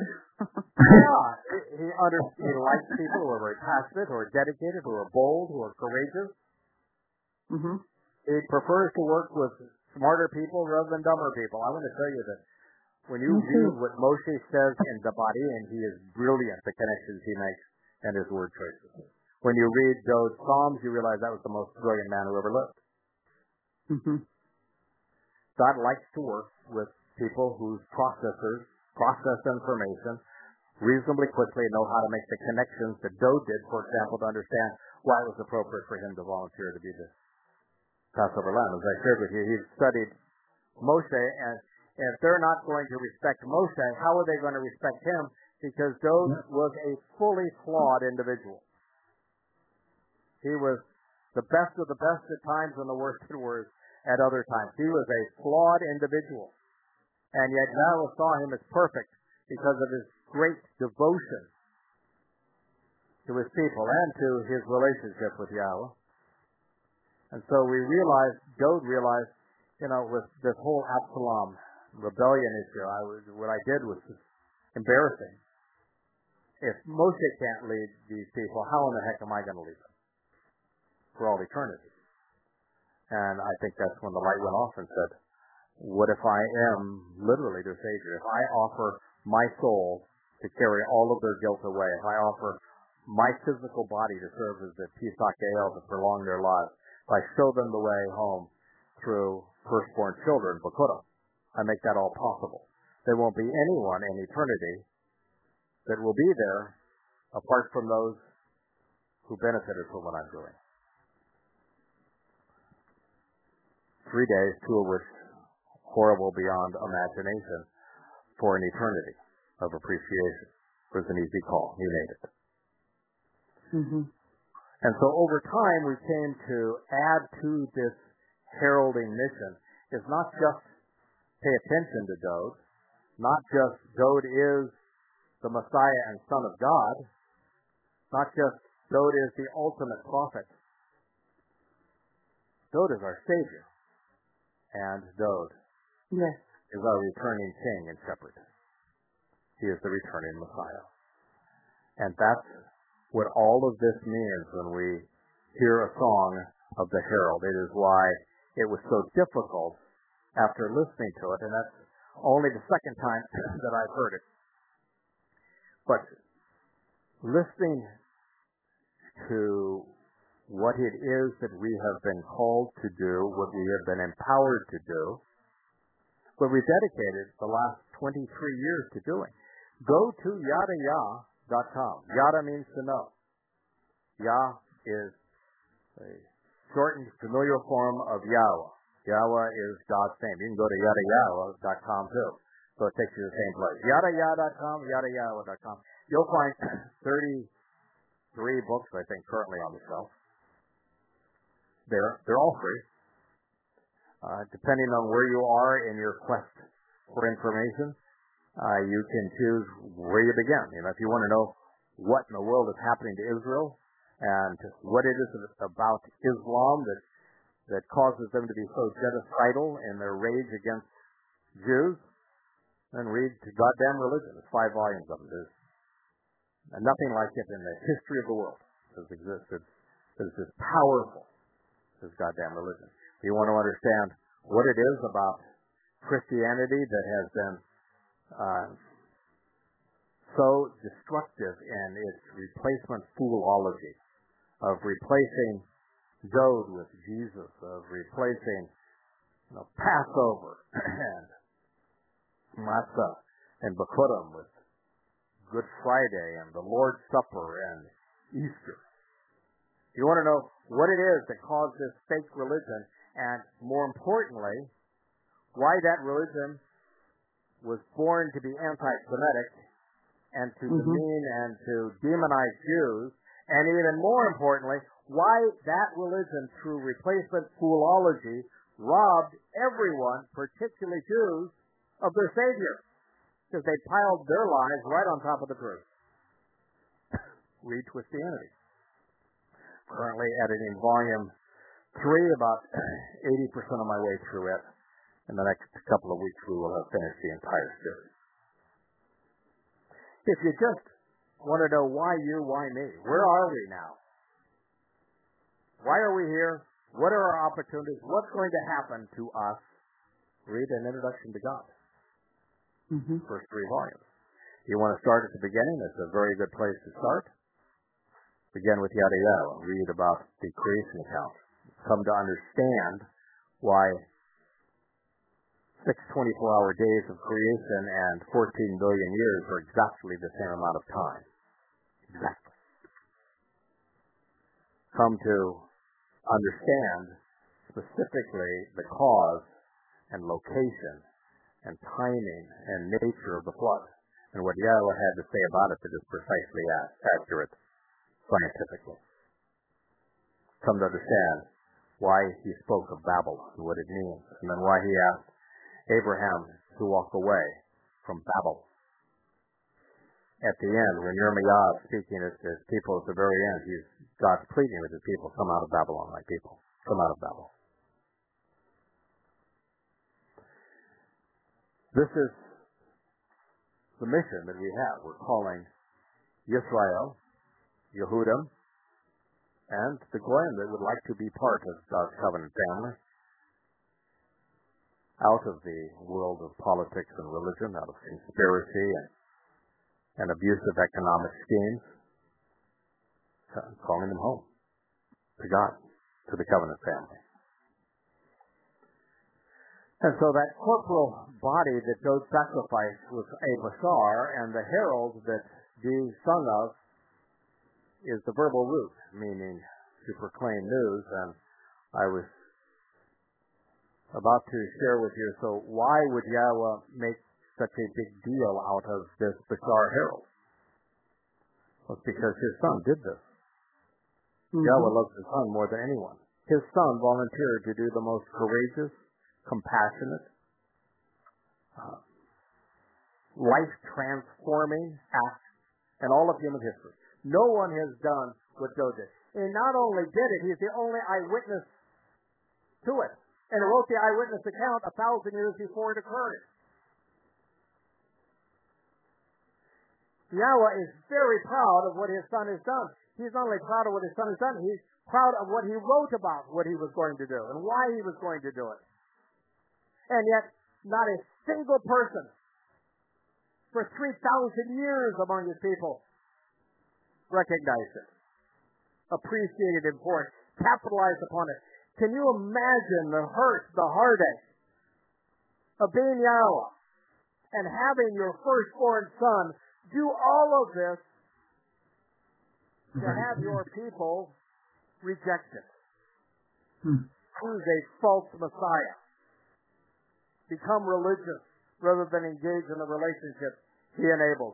He likes people who are very passionate, who are dedicated, who are bold, who are courageous. Mm-hmm. He prefers to work with smarter people rather than dumber people. I want to tell you that when you read what Moshe says in the body, and he is brilliant, the connections he makes and his word choices. When you read those Psalms, you realize that was the most brilliant man who ever lived. Mm-hmm. God likes to work with people whose processors process information reasonably quickly and know how to make the connections that Dode did, for example, to understand why it was appropriate for him to volunteer to be the Passover lamb. As I shared with you, he studied Moshe, and if they're not going to respect Moshe, how are they going to respect him? Because Dode was a fully flawed individual. He was the best of the best at times and the worst of the worst at other times. He was a flawed individual. And yet Yahweh saw him as perfect because of his great devotion to his people and to his relationship with Yahweh. And so Dode realized, with this whole Absalom rebellion issue, what I did was just embarrassing. If Moshe can't lead these people, how in the heck am I going to lead them for all eternity? And I think that's when the light went off and said, what if I am literally their Savior? If I offer my soul to carry all of their guilt away, if I offer my physical body to serve as the Pesach to prolong their lives, if I show them the way home through firstborn children, Bakudah, I make that all possible. There won't be anyone in eternity that will be there apart from those who benefited from what I'm doing. 3 days, 2 of which horrible beyond imagination, for an eternity of appreciation. It was an easy call. He made it. Mm-hmm. And so over time, we came to add to this heralding mission is not just pay attention to Dode, not just Dode is the Messiah and Son of God, not just Dode is the ultimate prophet. Dode is our Savior, and Dode is our returning King and Shepherd. He is the returning Messiah. And that's what all of this means when we hear a song of the herald. It is why it was so difficult after listening to it, and that's only the second time that I've heard it. But listening to what it is that we have been called to do, what we have been empowered to do, what we dedicated the last 23 years to doing. Go to yadayah.com. Yada means to know. Yah is a shortened familiar form of Yahweh. Yahweh is God's name. You can go to yadayah.com too. So it takes you to the same place. Yadayah.com, yadayah.com. You'll find 33 books, I think, currently on the shelf. They're all free. Depending on where you are in your quest for information, you can choose where you begin. If you want to know what in the world is happening to Israel and what it is about Islam that causes them to be so genocidal in their rage against Jews, and read Goddamn Religion. There's 5 volumes of it. There's nothing like it in the history of the world has existed that is as powerful as Goddamn Religion. If you want to understand what it is about Christianity that has been so destructive in its replacement foolology of replacing Dode with Jesus, of replacing Passover and Matzah and Bikurim with Good Friday and the Lord's Supper and Easter. You want to know what it is that caused this fake religion, and more importantly, why that religion was born to be anti-Semitic and to demean and to demonize Jews, and even more importantly, why that religion, through replacement foolology, robbed everyone, particularly Jews, of their Savior, because they piled their lives right on top of the truth. Read Christianity. Currently editing volume 3, about 80% of my way through it. In the next couple of weeks, we will have finished the entire series. If you just want to know why you, why me, where are we now? Why are we here? What are our opportunities? What's going to happen to us? Read An Introduction to God. First 3 volumes. If you want to start at the beginning, it's a very good place to start. Begin with Yada Yada and read about the creation account. Come to understand why 6 24-hour days of creation and 14 billion years are exactly the same amount of time. Exactly. Come to understand specifically the cause and location and timing and nature of the flood, and what Yahweh had to say about it that is precisely accurate scientifically. Come to understand why he spoke of Babel and what it means, and then why he asked Abraham to walk away from Babel. At the end, when Yirmiyahu is speaking to his people at the very end, God's pleading with his people, come out of Babylon, my people. Come out of Babel. This is the mission that we have. We're calling Yisrael, Yehudim, and the Goyim that would like to be part of God's covenant family out of the world of politics and religion, out of conspiracy and abusive economic schemes, calling them home to God, to the covenant family. And so that corporal body that Dode sacrificed was a bashar, and the herald that being sung of is the verbal root, meaning to proclaim news. And I was about to share with you, so why would Yahweh make such a big deal out of this bashar herald? Well, it's because his son did this. Yahweh loves his son more than anyone. His son volunteered to do the most courageous, compassionate, life-transforming act in all of human history. No one has done what Dode did. And not only did it, he's the only eyewitness to it. And he wrote the eyewitness account 1,000 years before it occurred. Yahweh is very proud of what his son has done. He's not only proud of what his son has done, he's proud of what he wrote about what he was going to do and why he was going to do it. And yet, not a single person for 3,000 years among his people recognized it, appreciated it for it, capitalized upon it. Can you imagine the hurt, the heartache of being Yahweh and having your firstborn son do all of this to have your people reject it? Choose a false Messiah. Become religious rather than engage in the relationship he enables.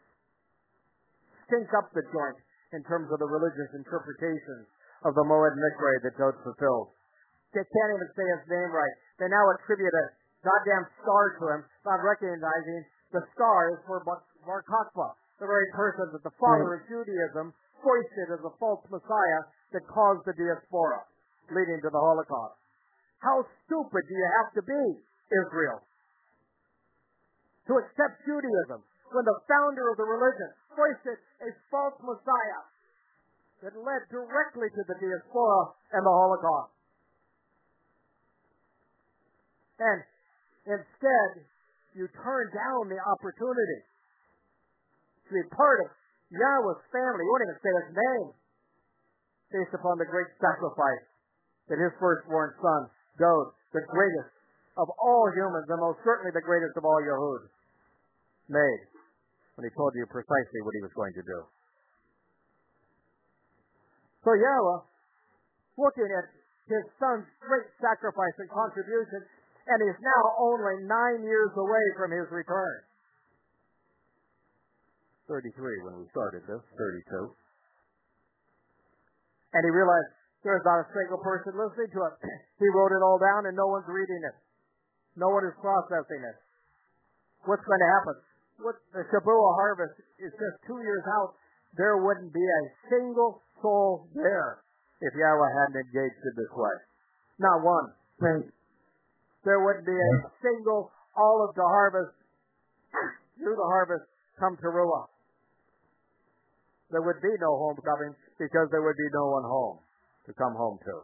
Stink up the joint in terms of the religious interpretations of the Moed Mikre that Dode fulfills. They can't even say his name right. They now attribute a goddamn star to him, not recognizing the star is for Bar Kokhba, the very person that the father of Judaism foisted as a false Messiah that caused the diaspora, leading to the Holocaust. How stupid do you have to be, Israel? to accept Judaism when the founder of the religion foisted a false Messiah that led directly to the diaspora and the Holocaust. And instead, you turn down the opportunity to be part of Yahweh's family. You won't even say his name, based upon the great sacrifice that his firstborn son, Dod, the greatest of all humans, and most certainly the greatest of all Yehud, made when he told you precisely what he was going to do. So Yahweh, looking at his son's great sacrifice and contribution, and he's now only 9 years away from his return. 33 when we started this, 32. And he realized there's not a single person listening to it. He wrote it all down and no one's reading it. No one is processing it. What's going to happen? The Shabuah harvest is just 2 years out. There wouldn't be a single soul there if Yahweh hadn't engaged in this way. Not one. Right. There wouldn't be a single olive to harvest, through the harvest, come to Ruah. There would be no homecoming because there would be no one home to come home to.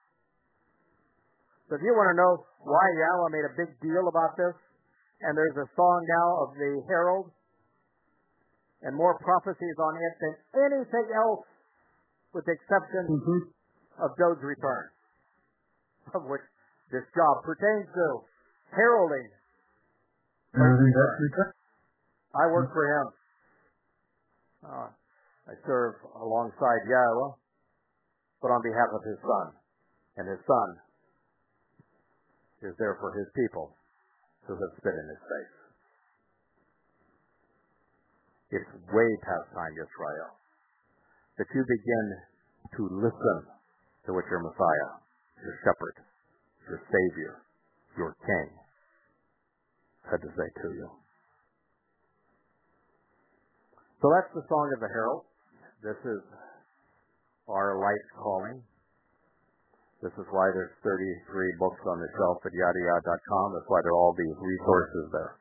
So if you want to know why Yahweh made a big deal about this, and there's a song now of the Herald, and more prophecies on it than anything else, with the exception of Dod's return, of which this job pertains to, heralding. I work for him. I serve alongside Yahweh, but on behalf of his son. And his son is there for his people who have spit in his face. It's way past time, Israel, that you begin to listen to what your Messiah, your shepherd, your Savior, your King, had to say to you. So that's the song of the herald. This is our life's calling. This is why there's 33 books on the shelf at yadayah.com. That's why there are all these resources there.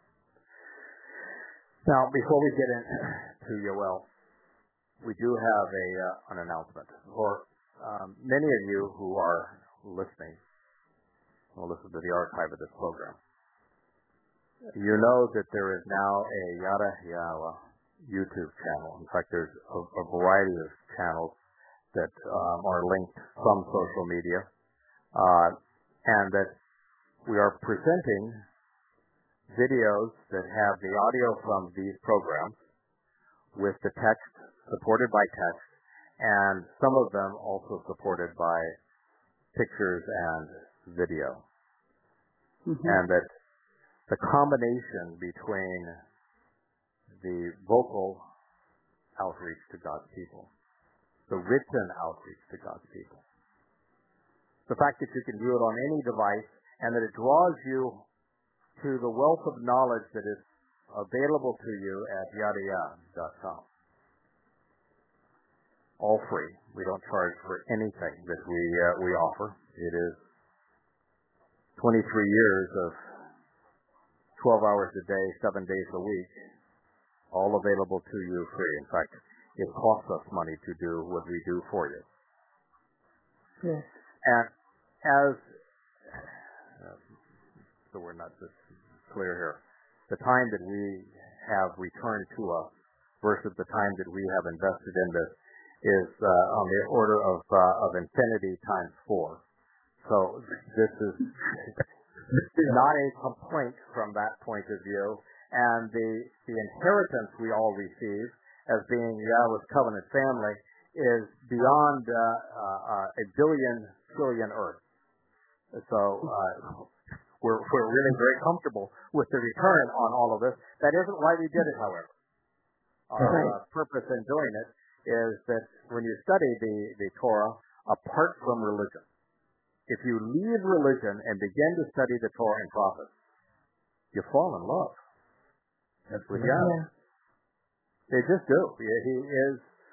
Now, before we get into Yoel, we do have an announcement. For many of you who are listening, will listen to the archive of this program, you know that there is now a Yada Yahweh YouTube channel. In fact, there's a variety of channels that are linked from social media, and that we are presenting videos that have the audio from these programs with the text, supported by text, and some of them also supported by pictures and video. And that the combination between the vocal outreach to God's people, the written outreach to God's people, the fact that you can do it on any device, and that it draws you to the wealth of knowledge that is available to you at yadayah.com. All free. We don't charge for anything that we offer. It is 23 years of 12 hours a day, 7 days a week, all available to you free. In fact, it costs us money to do what we do for you. Yes. And as, so we're not just clear here, the time that we have returned to us versus the time that we have invested in this is on the order of infinity times 4. So this is not a complaint from that point of view. And the inheritance we all receive as being Yahweh's covenant family is beyond a billion trillion earth. So we're really very comfortable with the return on all of this. That isn't why we did it, however. Our purpose in doing it is that when you study the Torah apart from religion, if you leave religion and begin to study the Torah and prophets, you fall in love with Yahweh. They just do. He is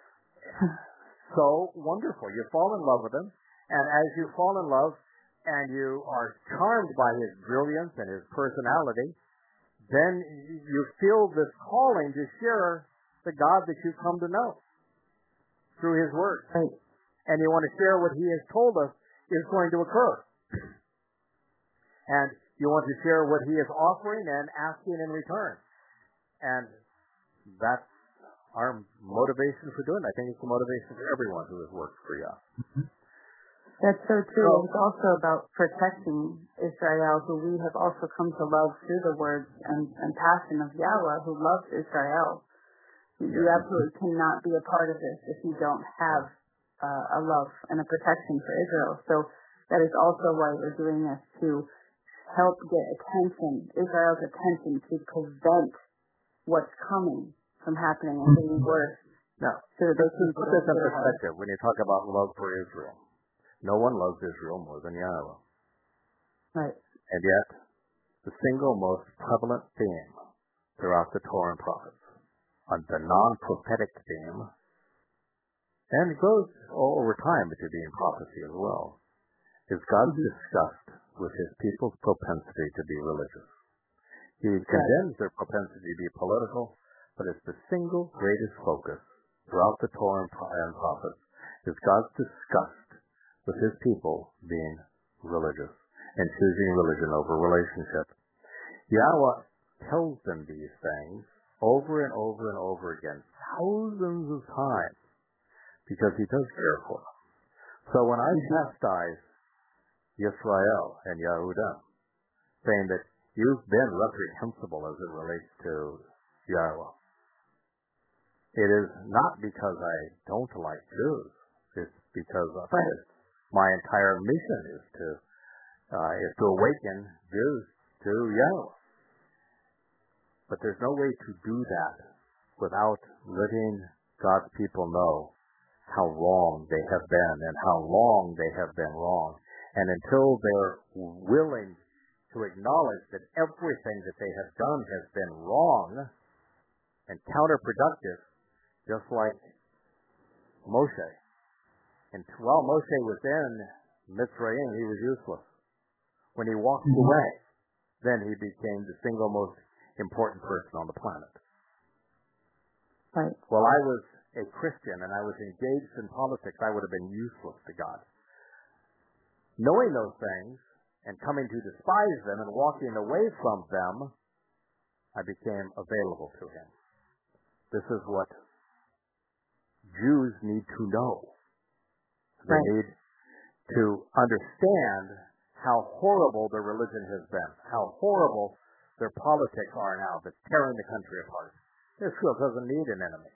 so wonderful. You fall in love with him, and as you fall in love and you are charmed by his brilliance and his personality, then you feel this calling to share the God that you've come to know through His Word. Right. And you want to share what He has told us is going to occur. And you want to share what He is offering and asking in return. And that's our motivation for doing it. I think it's the motivation for everyone who has worked for Yah. That's so true. It's also about protecting Israel, who we have also come to love through the words and passion of Yahweh, who loves Israel. You absolutely cannot be a part of this if you don't have a love and a protection for Israel. So that is also why we're doing this, to help get Israel's attention, to prevent what's coming from happening and getting worse. Now, so that they can put this in perspective when you talk about love for Israel. No one loves Israel more than Yahweh. Right. And yet, the single most prevalent theme throughout the Torah and prophets, on the non-prophetic theme, and it goes over time to being prophecy as well, is God's disgust with His people's propensity to be religious. He condemns their propensity to be political, but it's the single greatest focus throughout the Torah and prophets is God's disgust with His people being religious and choosing religion over relationship. Yahweh tells them these things over and over and over again, thousands of times, because He does care for them. So when I chastise Yisrael and Yehudah, saying that you've been reprehensible as it relates to Yahweh, it is not because I don't like Jews. It's because of it. My entire mission is to awaken Jews to Yahweh. But there's no way to do that without letting God's people know how wrong they have been and how long they have been wrong. And until they're willing to acknowledge that everything that they have done has been wrong and counterproductive, just like Moshe. And while Moshe was in Mitzrayim, he was useless. When he walked away, then he became the single most important person on the planet. Right. While I was a Christian and I was engaged in politics, I would have been useless to God. Knowing those things and coming to despise them and walking away from them, I became available to Him. This is what Jews need to know. They need to understand how horrible their religion has been, how horrible their politics are now, that's tearing the country apart. Israel doesn't need an enemy.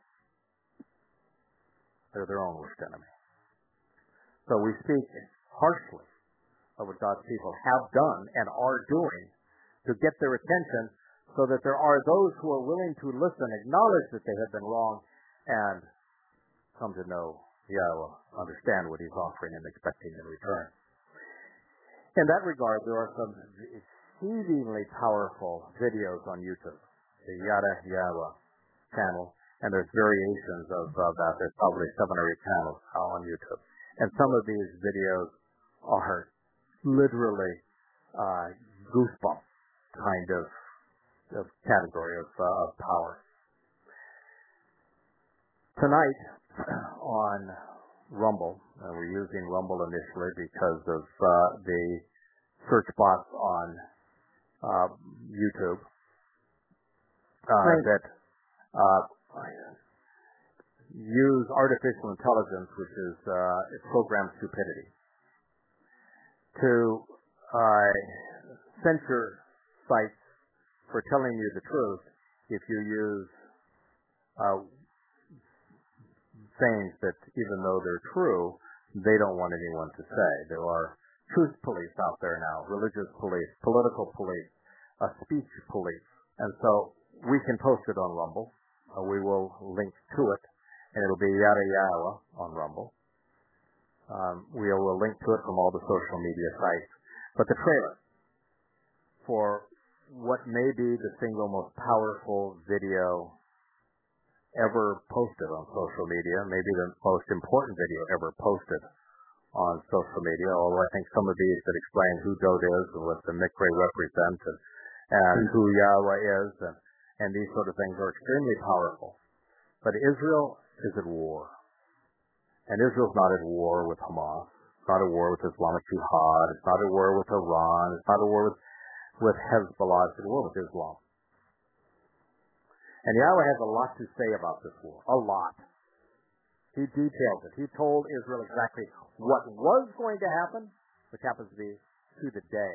They're their own worst enemy. So we speak harshly of what God's people have done and are doing to get their attention, so that there are those who are willing to listen, acknowledge that they have been wrong, and come to know Yahweh, understand what He's offering and expecting in return. In that regard, there are some exceedingly powerful videos on YouTube, the Yada Yahweh channel, and there's variations of that. There's probably 7 or 8 channels on YouTube. And some of these videos are literally goosebump kind of category of power. Tonight on Rumble, and we're using Rumble initially because of the search box on YouTube that use artificial intelligence, which is programmed stupidity, to censor sites for telling you the truth if you use things that, even though they're true, they don't want anyone to say. There are truth police out there now, religious police, political police, speech police. And so we can post it on Rumble. We will link to it, and it'll be Yada Yahweh on Rumble. We will link to it from all the social media sites. But the trailer for what may be the single most powerful video ever posted on social media, maybe the most important video ever posted on social media, although I think some of these that explain who Dode is and what the Mikre represents and who Yahweh is, and these sort of things are extremely powerful. But Israel is at war. And Israel's not at war with Hamas. It's not at war with Islamic Jihad. It's not at war with Iran. It's not at war with Hezbollah. It's at war with Islam. And Yahweh has a lot to say about this war. A lot. He details it. He told Israel exactly what was going to happen, which happens to be to the day,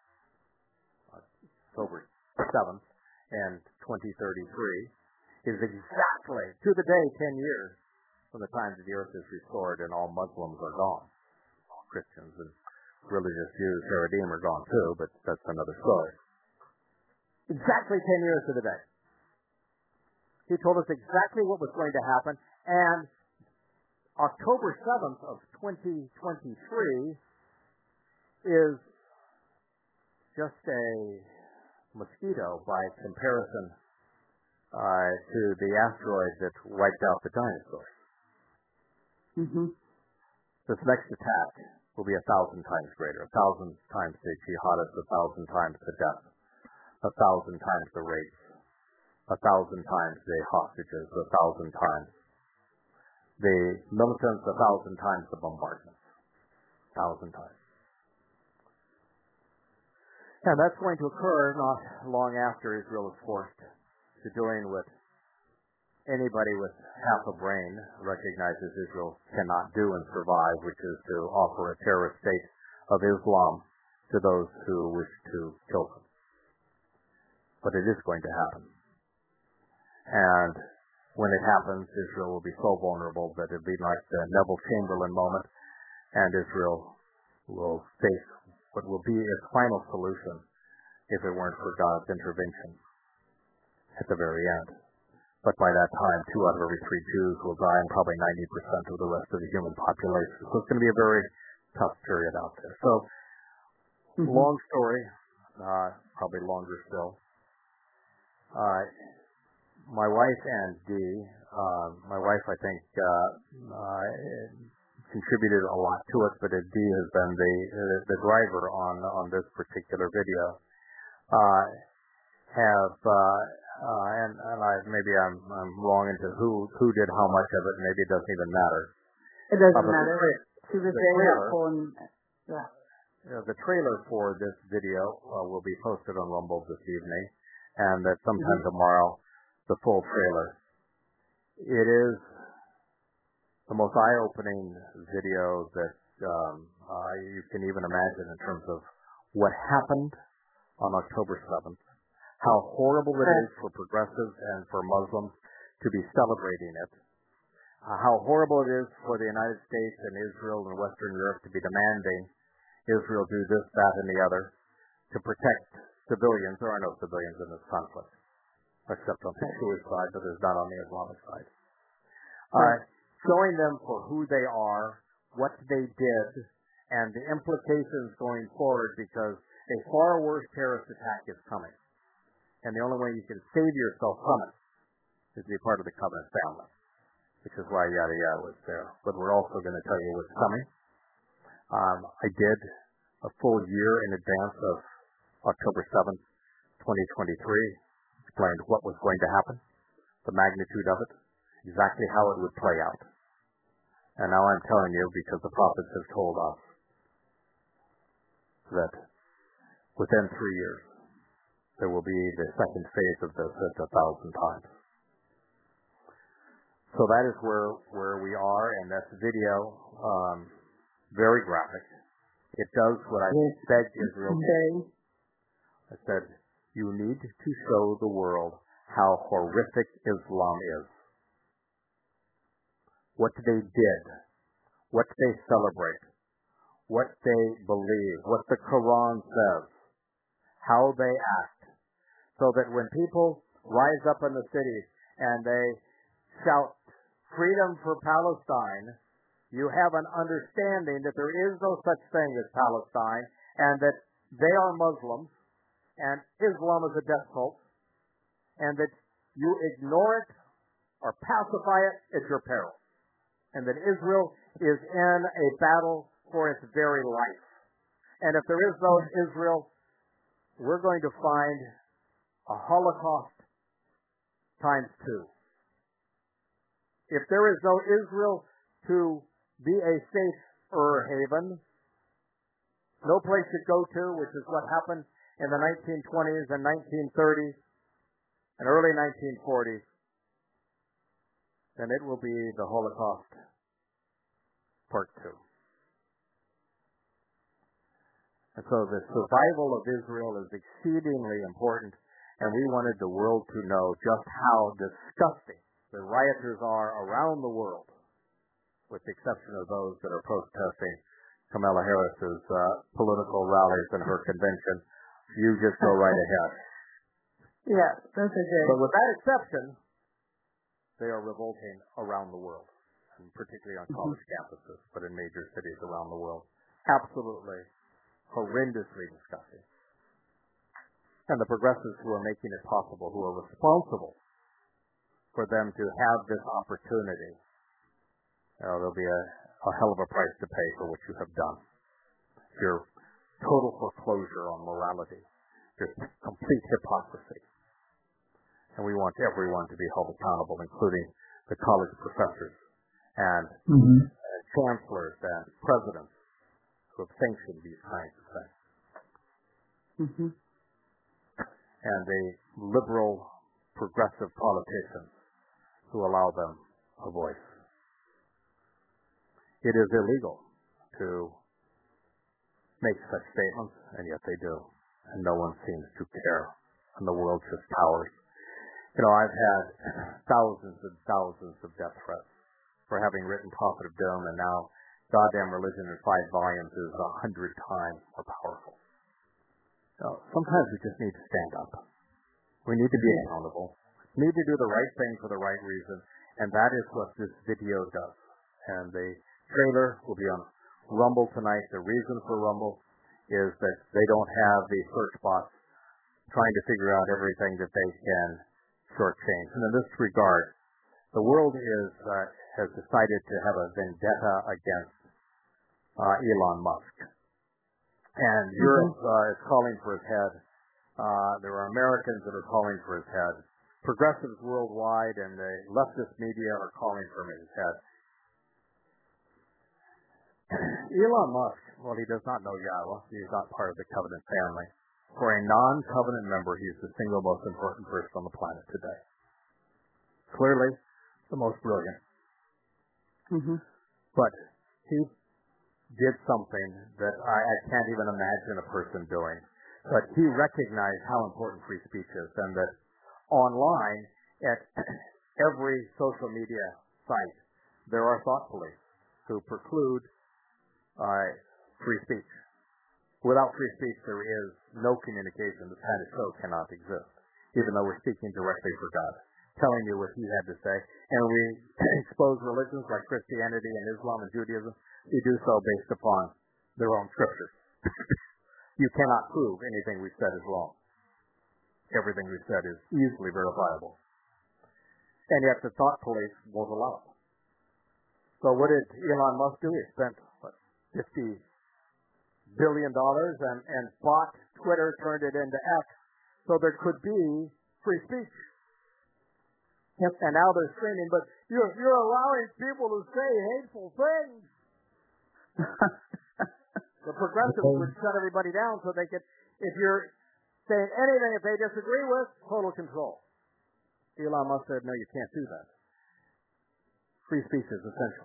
October 7th, and 2033, is exactly to the day 10 years from the time that the earth is restored and all Muslims are gone. All Christians and religious Jews, Haredim, are gone too, but that's another story. Exactly 10 years to the day. He told us exactly what was going to happen, and October 7th of 2023 is just a mosquito by comparison to the asteroid that wiped out the dinosaurs. Mm-hmm. This next attack will be 1,000 times greater, 1,000 times the jihadists, 1,000 times the death, 1,000 times the rapes, 1,000 times the hostages, 1,000 times the militants, 1,000 times the bombardments, 1,000 times. And that's going to occur not long after Israel is forced to doing what anybody with half a brain recognizes Israel cannot do and survive, which is to offer a terrorist state of Islam to those who wish to kill them. But it is going to happen. And when it happens, Israel will be so vulnerable that it'll be like the Neville Chamberlain moment, and Israel will face what will be its final solution if it weren't for God's intervention at the very end. But by that time, 2 out of every 3 Jews will die, and probably 90% of the rest of the human population. So it's going to be a very tough period out there. So, long story, probably longer still. My wife and Dee, my wife, I think, contributed a lot to it, but Dee has been the driver on this particular video. And maybe I'm wrong into who did how much of it. Maybe it doesn't even matter. It doesn't matter. She was very helpful, and the trailer for this video will be posted on Rumble this evening, and that sometime tomorrow, the full trailer. It is the most eye-opening video that you can even imagine in terms of what happened on October 7th, how horrible it is for progressives and for Muslims to be celebrating it, how horrible it is for the United States and Israel and Western Europe to be demanding Israel do this, that, and the other to protect civilians. There are no civilians in this conflict, except on the Jewish side, but there's not on the Islamic side. Showing them for who they are, what they did, and the implications going forward, because a far worse terrorist attack is coming. And the only way you can save yourself from it is to be part of the covenant family, which is why yada yada was there. But we're also going to tell you what's coming. I did a full year in advance of October 7th, 2023, explained what was going to happen, the magnitude of it, exactly how it would play out. And now I'm telling you, because the prophets have told us that within 3 years, there will be the second phase of this at 1,000 times. So that is where we are, and that's video, very graphic. It does what I said Israel did. I said, you need to show the world how horrific Islam is. What they did, what they celebrate, what they believe, what the Quran says, how they act, so that when people rise up in the cities and they shout freedom for Palestine, you have an understanding that there is no such thing as Palestine, and that they are Muslims, and Islam is a death cult, and that you ignore it or pacify it at your peril, and that Israel is in a battle for its very life. And if there is no Israel, we're going to find a Holocaust times 2. If there is no Israel to be a safer haven, no place to go to, which is what happened in the 1920s and 1930s and early 1940s, then it will be the Holocaust Part 2. And so the survival of Israel is exceedingly important, and we wanted the world to know just how disgusting the rioters are around the world, with the exception of those that are protesting Kamala Harris's political rallies and her convention. You just go right ahead. Yeah, those are good. But with that exception, they are revolting around the world, and particularly on college campuses, but in major cities around the world. Absolutely horrendously disgusting. And the progressives who are making it possible, who are responsible for them to have this opportunity, there'll be a hell of a price to pay for what you have done. Your total foreclosure on morality, your complete hypocrisy. And we want everyone to be held accountable, including the college professors and chancellors and presidents who have sanctioned these kinds of things. And the liberal, progressive politicians who allow them a voice. It is illegal to make such statements, and yet they do. And no one seems to care. And the world just towers. You know, I've had thousands and thousands of death threats for having written Prophet of Doom, and now Goddamn Religion in 5 volumes is 100 times more powerful. So sometimes we just need to stand up. We need to be accountable. We need to do the right thing for the right reason, and that is what this video does. And the trailer will be on Rumble tonight. The reason for Rumble is that they don't have the search bots trying to figure out everything that they can shortchange. And in this regard, the world has decided to have a vendetta against Elon Musk. And Europe is calling for his head. There are Americans that are calling for his head. Progressives worldwide and the leftist media are calling for his head. Elon Musk, well, he does not know Yahweh. He's not part of the covenant family. For a non-covenant member, he's the single most important person on the planet today. Clearly, the most brilliant. But he did something that I can't even imagine a person doing. But he recognized how important free speech is, and that online, at every social media site, there are thought police who preclude free speech. Without free speech, there is no communication. This kind of show cannot exist, even though we're speaking directly for God, telling you what he had to say. And we expose religions like Christianity and Islam and Judaism. We do so based upon their own scriptures. You cannot prove anything we've said is wrong. Everything we've said is easily verifiable. And yet the thought police won't allow it. So what did Elon Musk do? He spent, $50 billion and bought Twitter, turned it into X, so there could be free speech. Yep. And now they're screaming, but you're allowing people to say hateful things. The progressives would shut everybody down so they could, if you're saying anything if they disagree with, total control. Elon Musk said, no, you can't do that. Free speech is essential.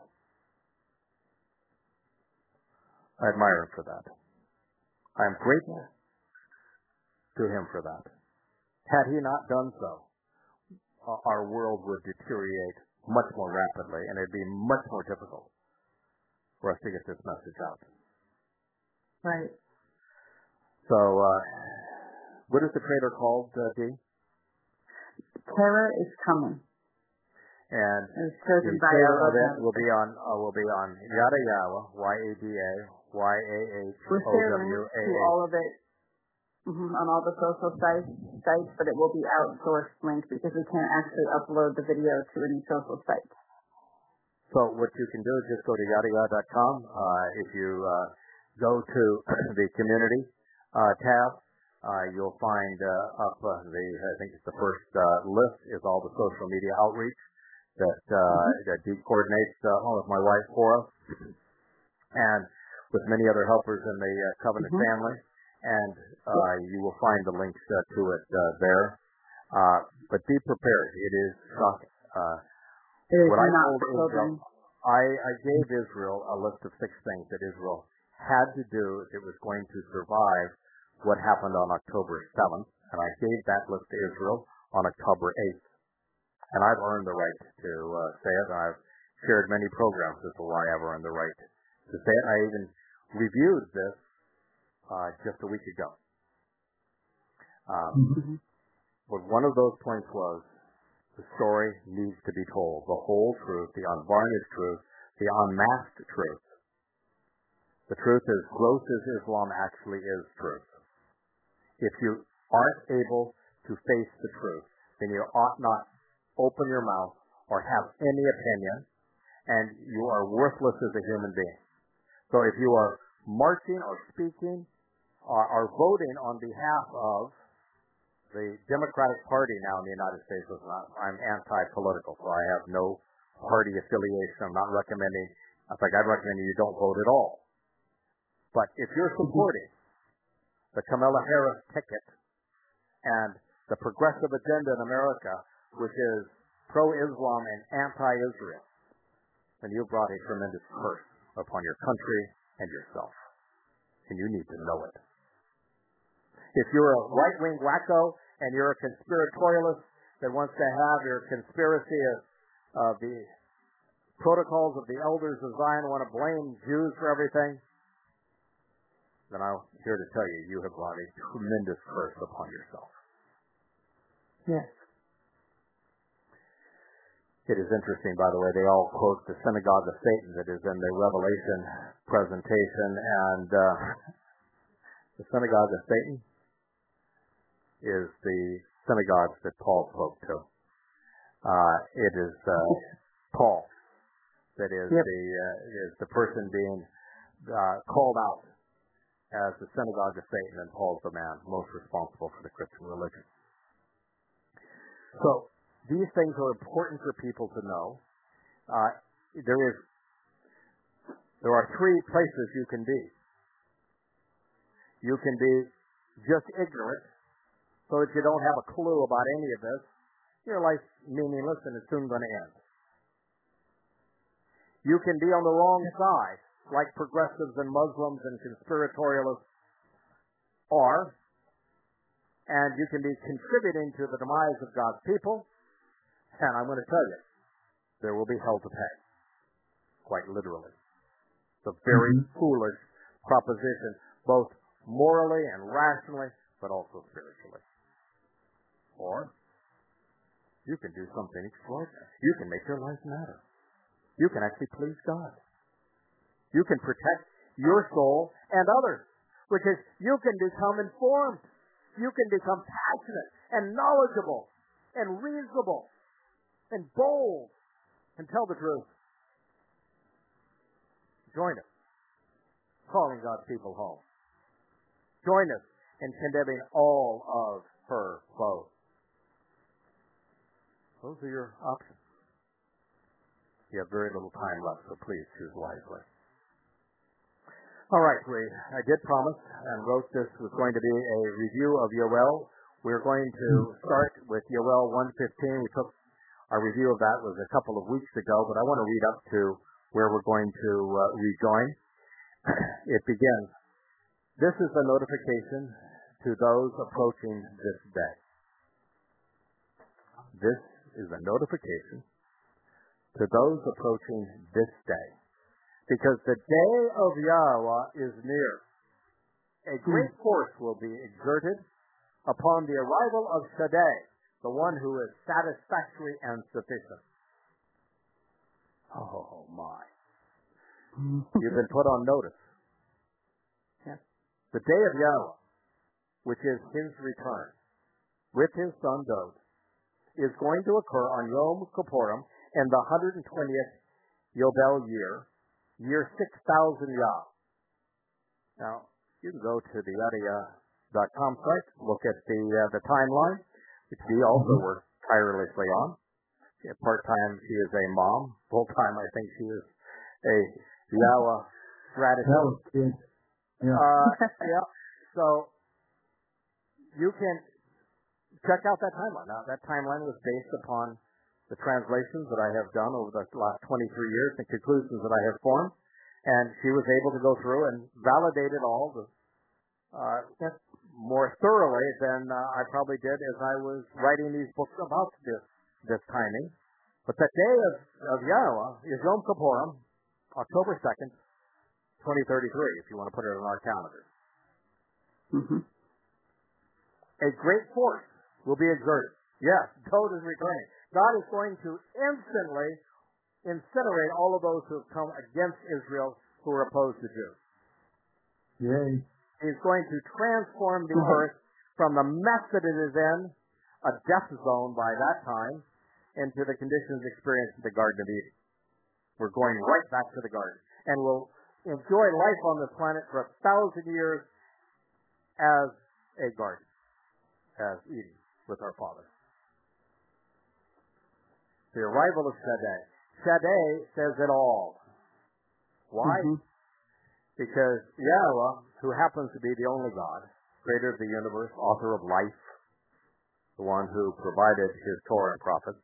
I admire him for that. I am grateful to him for that. Had he not done so, our world would deteriorate much more rapidly, and it'd be much more difficult for us to get this message out. Right. So, what is the trailer called, Dee? Terror is Coming. And the trailer of it will be on Yada Yahweh, We're sharing to all of it on all the social sites, but it will be outsourced link because we can't actually upload the video to any social sites. So what you can do is just go to yadayah.com. If you go to the community tab, You'll find up I think it's the first list is all the social media outreach that Deke coordinates along with my wife for us, and with many other helpers in the Covenant family. And you will find the links to it there. But be prepared. It is shocking. What I told Israel, I gave Israel a list of 6 things that Israel had to do if it was going to survive what happened on October 7th, and I gave that list to Israel on October 8th. And I've earned the right to say it, and I've shared many programs as to why I've earned the right to say it. I even reviewed this just a week ago. But one of those points was the story needs to be told, the whole truth, the unvarnished truth, the unmasked truth. The truth is, gross as Islam actually is truth. If you aren't able to face the truth, then you ought not open your mouth or have any opinion, and you are worthless as a human being. So if you are marching or speaking or voting on behalf of the Democratic Party now in the United States, I'm anti-political, so I have no party affiliation. I'm not recommending, in fact, I'd recommend you don't vote at all. But if you're supporting the Kamala Harris ticket and the progressive agenda in America, which is pro-Islam and anti-Israel, then you've brought a tremendous curse upon your country and yourself. And you need to know it. If you're a right-wing wacko and you're a conspiratorialist that wants to have your conspiracy of the protocols of the elders of Zion, want to blame Jews for everything, then I'm here to tell you, you have brought a tremendous curse upon yourself. Yes. It is interesting, by the way, they all quote the synagogue of Satan that is in the Revelation presentation, and the synagogue of Satan is the synagogues that Paul spoke to. It is Paul that is the person being called out as the synagogue of Satan, and Paul's the man most responsible for the Christian religion. So these things are important for people to know. There are 3 places you can be. You can be just ignorant, so that you don't have a clue about any of this. Your life's meaningless and it's soon going to end. You can be on the wrong side, like progressives and Muslims and conspiratorialists are, and you can be contributing to the demise of God's people, and I'm going to tell you, there will be hell to pay, quite literally. It's a very foolish proposition, both morally and rationally, but also spiritually. Or you can do something extraordinary. You can make your life matter. You can actually please God. You can protect your soul and others, which is you can become informed. You can become passionate and knowledgeable and reasonable and bold and tell the truth. Join us, calling God's people home. Join us in condemning all of her foes. Those are your options. You have very little time left, so please choose wisely. All right, I did promise and wrote this was going to be a review of Yoel. We're going to start with Yoel 1:15. We took our review of that was a couple of weeks ago, but I want to read up to where we're going to rejoin. It begins, "This is the notification to those approaching this day." This is a notification to those approaching this day. Because the day of Yahweh is near. A great force will be exerted upon the arrival of Shaddai, the one who is satisfactory and sufficient. Oh, my. You've been put on notice. Yes. The day of Yahweh, which is his return, with his son Dod, is going to occur on Yom Kippurim in the 120th Yobel year 6000 Yah. Now, you can go to the Yadiyah site. Look at the timeline, which we also work tirelessly on. Part-time, she is a mom. Full-time, I think she is a Yahweh strategist. Yeah. So you can check out that timeline. Now, that timeline was based upon the translations that I have done over the last 23 years, the conclusions that I have formed, and she was able to go through and validate it all more thoroughly than I probably did as I was writing these books about this timing. But that day of Yahweh is Yom Kippurim, October 2nd, 2033, if you want to put it on our calendar. Mm-hmm. A great force will be exerted. Yes, Todd is returning. God is going to instantly incinerate all of those who have come against Israel who are opposed to Jews. Yay. He's going to transform the earth from the mess that it is in, a death zone by that time, into the conditions experienced in the Garden of Eden. We're going right back to the garden. And we'll enjoy life on this planet for 1,000 years as a garden, as Eden with our Father. The arrival of Shaddai. Shaddai says it all. Why? Mm-hmm. Because Yahweh, who happens to be the only God, creator of the universe, author of life, the one who provided his Torah and prophets,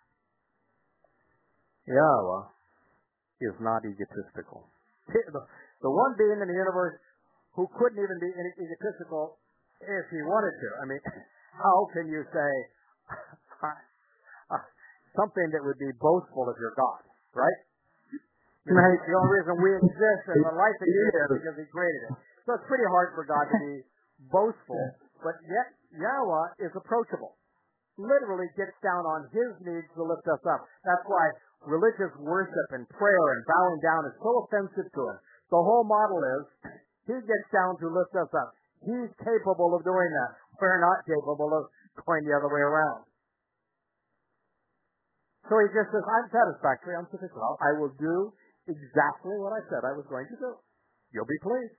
Yahweh is not egotistical. The one being in the universe who couldn't even be egotistical if he wanted to. I mean, how can you say something that would be boastful of your God, right? Right. The only reason we exist and the life that he is because he created it. So it's pretty hard for God to be boastful, but yet Yahweh is approachable. Literally gets down on his knees to lift us up. That's why religious worship and prayer and bowing down is so offensive to him. The whole model is he gets down to lift us up. He's capable of doing that. We're not capable of going the other way around. So he just says, I'm satisfactory, I'm sufficient. I will do exactly what I said I was going to do. You'll be pleased.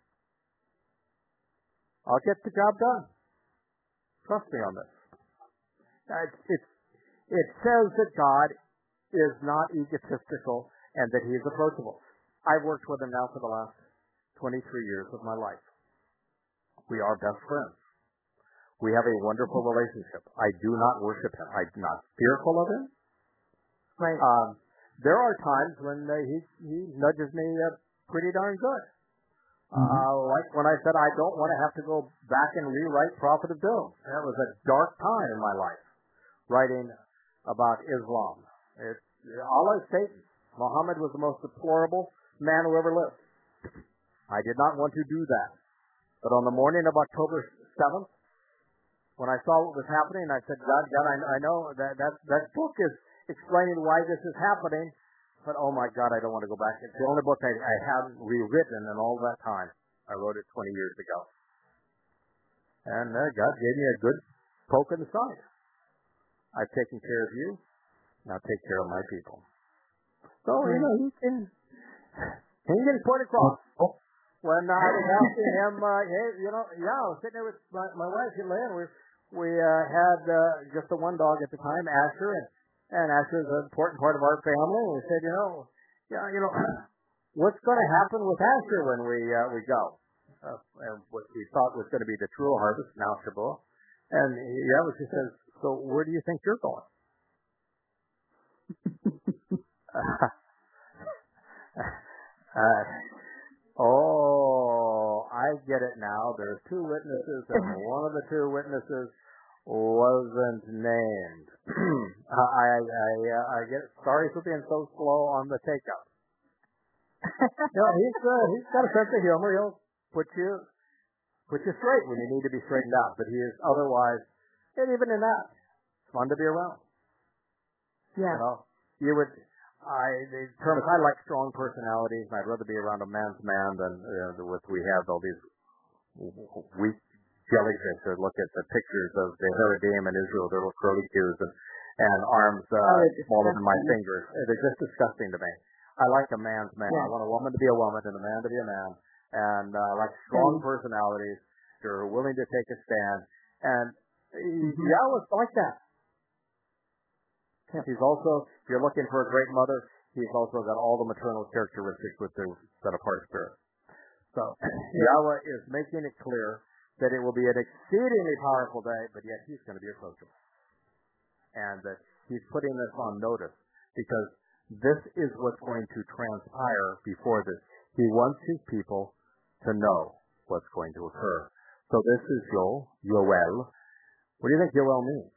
I'll get the job done. Trust me on this. It says that God is not egotistical and that he is approachable. I've worked with him now for the last 23 years of my life. We are best friends. We have a wonderful relationship. I do not worship him. I'm not fearful of him. Right. There are times when he nudges me pretty darn good. Like when I said I don't want to have to go back and rewrite Prophet of Doom. That was a dark time in my life, writing about Islam. Allah is Satan. Muhammad was the most deplorable man who ever lived. I did not want to do that. But on the morning of October 7th, when I saw what was happening, I said, God, I know that book is explaining why this is happening, but oh my God, I don't want to go back. It's the only book I haven't rewritten in all that time. I wrote it 20 years ago. And God gave me a good poke in the side. I've taken care of you, now take care of my people. So, he can get his point across. When I was asking him, hey, I was sitting there with my wife, Lynn, we had just the one dog at the time, Asher, and Asher is an important part of our family. And we said, what's going to happen with Asher when we go? And what we thought was going to be the true harvest, now Shavuot. And she says, so where do you think you're going? I get it now. There's two witnesses, and one of the two witnesses wasn't named. I get sorry for being so slow on the take-up. He's got a sense of humor. He'll put you straight when you need to be straightened out. But he is otherwise, and even in that, it's fun to be around. Yeah. You would. I like strong personalities, and I'd rather be around a man's man than we have all these weak jellyfish that look at the pictures of the Haredim in Israel, their little curly cues and arms smaller than my fingers. They're just disgusting to me. I like a man's man. Yeah. I want a woman to be a woman and a man to be a man. And I like strong personalities. pastor, willing to take a stand. And Yahweh's like that. Yeah. He's also, if you're looking for a great mother, he's also got all the maternal characteristics with the set-apart spirit. So Yahweh is making it clear that it will be an exceedingly powerful day, but yet he's going to be approachable. And that he's putting this on notice because this is what's going to transpire before this. He wants his people to know what's going to occur. So this is Yoel. What do you think Yoel means?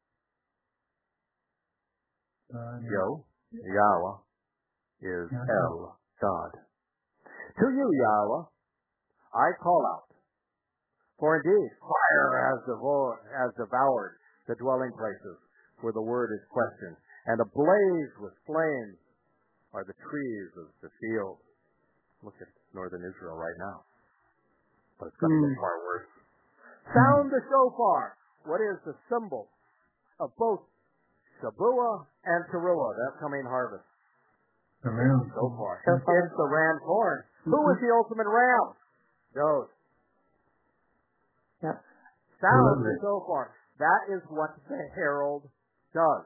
Yahweh is El, God. To you, Yahweh, I call out. For indeed, fire has devoured the dwelling places where the word is questioned, and ablaze with flames are the trees of the field. Look at northern Israel right now. But it's going to get far worse. Sound the shofar. What is the symbol of both Shabuah and Teruah, the upcoming harvest? The ram. Shofar. It's the ram horn. Who is the ultimate ram? Those. Yep. Sound the shofar. That is what the herald does.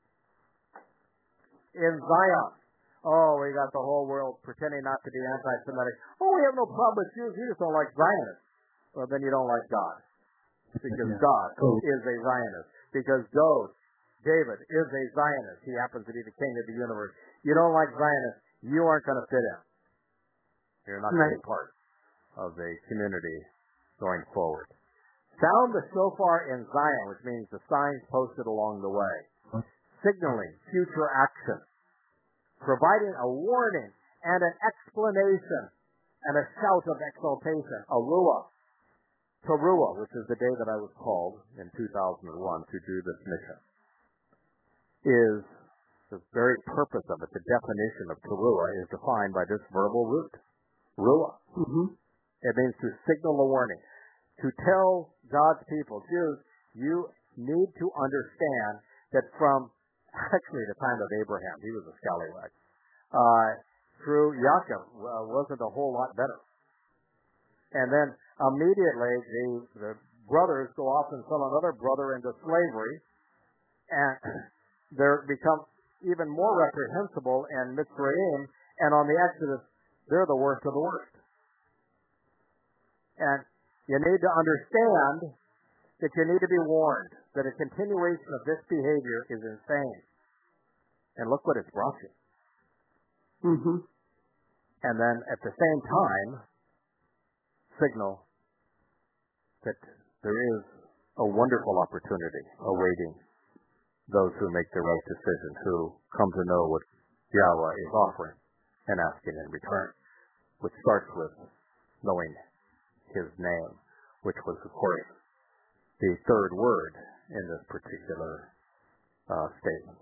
In Zion. Oh, we got the whole world pretending not to be anti-Semitic. Oh, we have no problem with Jews. We just don't like Zionists. Well, then you don't like God. Because God is a Zionist. Because David is a Zionist. He happens to be the king of the universe. You don't like Zionists. You aren't going to fit in. You're not going to be part of a community going forward. Sound the shofar in Zion, which means the signs posted along the way, signaling future action, providing a warning and an explanation and a shout of exultation, a ruah. Teruah, which is the day that I was called in 2001 to do this mission, is the very purpose of it. The definition of Teruah is defined by this verbal root, ruah. It means to signal a warning. To tell God's people, Jews, you need to understand that from actually the time of Abraham, he was a scallywag, through Yaakov wasn't a whole lot better. And then immediately the brothers go off and sell another brother into slavery, and they become even more reprehensible in Mitzrayim, and on the Exodus, they're the worst of the worst. And you need to understand that you need to be warned that a continuation of this behavior is insane. And look what it's brought you. And then at the same time, signal that there is a wonderful opportunity awaiting those who make the right decision, who come to know what Yahweh is offering and asking in return, which starts with knowing his name, which was, of course, the third word in this particular statement.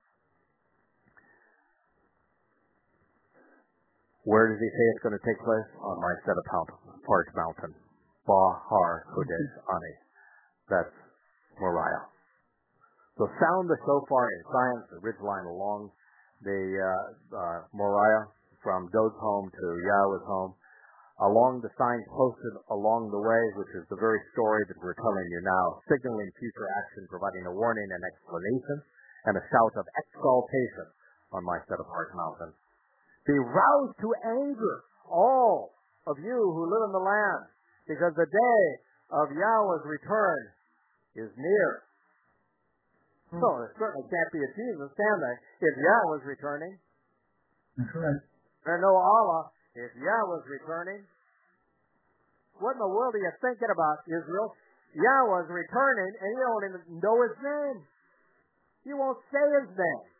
Where does he say it's going to take place? On my set-apart mountain, Bahar Kodesh Ani. That's Moriah. So sound the shofar in Zion, the ridgeline along the Moriah, from Dod's home to Yahweh's home, along the signs posted along the way, which is the very story that we're telling you now, signaling future action, providing a warning and explanation, and a shout of exaltation on my set-apart mountain. Be roused to anger, all of you who live in the land, because the day of Yahweh's return is near. So it certainly can't be a Jesus, can they? If Yahweh's returning. That's right. There's no Allah if Yahweh's returning. What in the world are you thinking about, Israel? Yahweh's returning, and you don't even know his name. You won't say his name.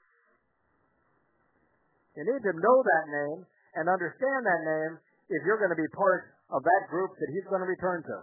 You need to know that name and understand that name if you're going to be part of that group that he's going to return to.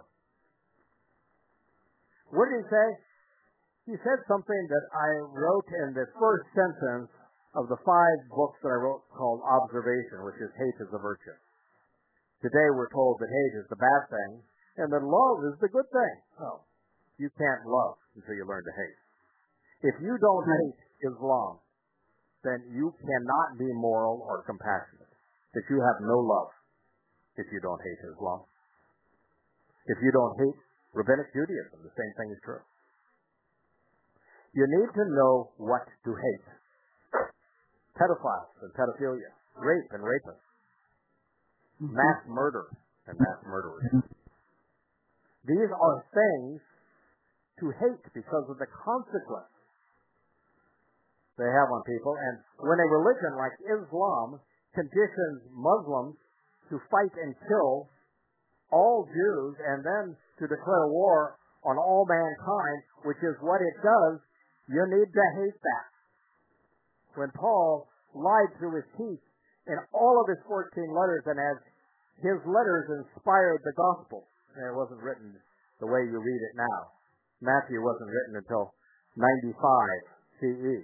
What did he say? He said something that I wrote in the first sentence of the 5 books that I wrote called Observation, which is Hate is a Virtue. Today we're told that hate is the bad thing and that love is the good thing. Oh, you can't love until you learn to hate. If you don't hate Islam, then you cannot be moral or compassionate. That you have no love if you don't hate Islam. If you don't hate Rabbinic Judaism, the same thing is true. You need to know what to hate. Pedophiles and pedophilia, rape and rapists, mass murder and mass murderers. These are things to hate because of the consequence they have on people. And when a religion like Islam conditions Muslims to fight and kill all Jews and then to declare war on all mankind, which is what it does, you need to hate that. When Paul lied through his teeth in all of his 14 letters, and as his letters inspired the gospel, and it wasn't written the way you read it now. Matthew wasn't written until 95 CE.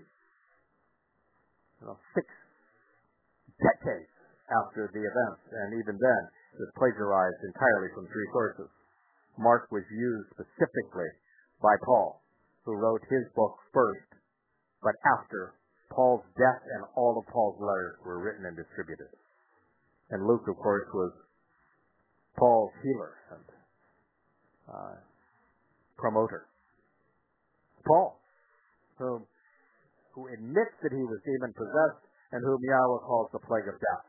6 decades after the events, and even then it was plagiarized entirely from 3 sources. Mark was used specifically by Paul, who wrote his book first, but after Paul's death and all of Paul's letters were written and distributed. And Luke, of course, was Paul's healer and promoter. Paul, who admits that he was demon-possessed and whom Yahweh calls the plague of death.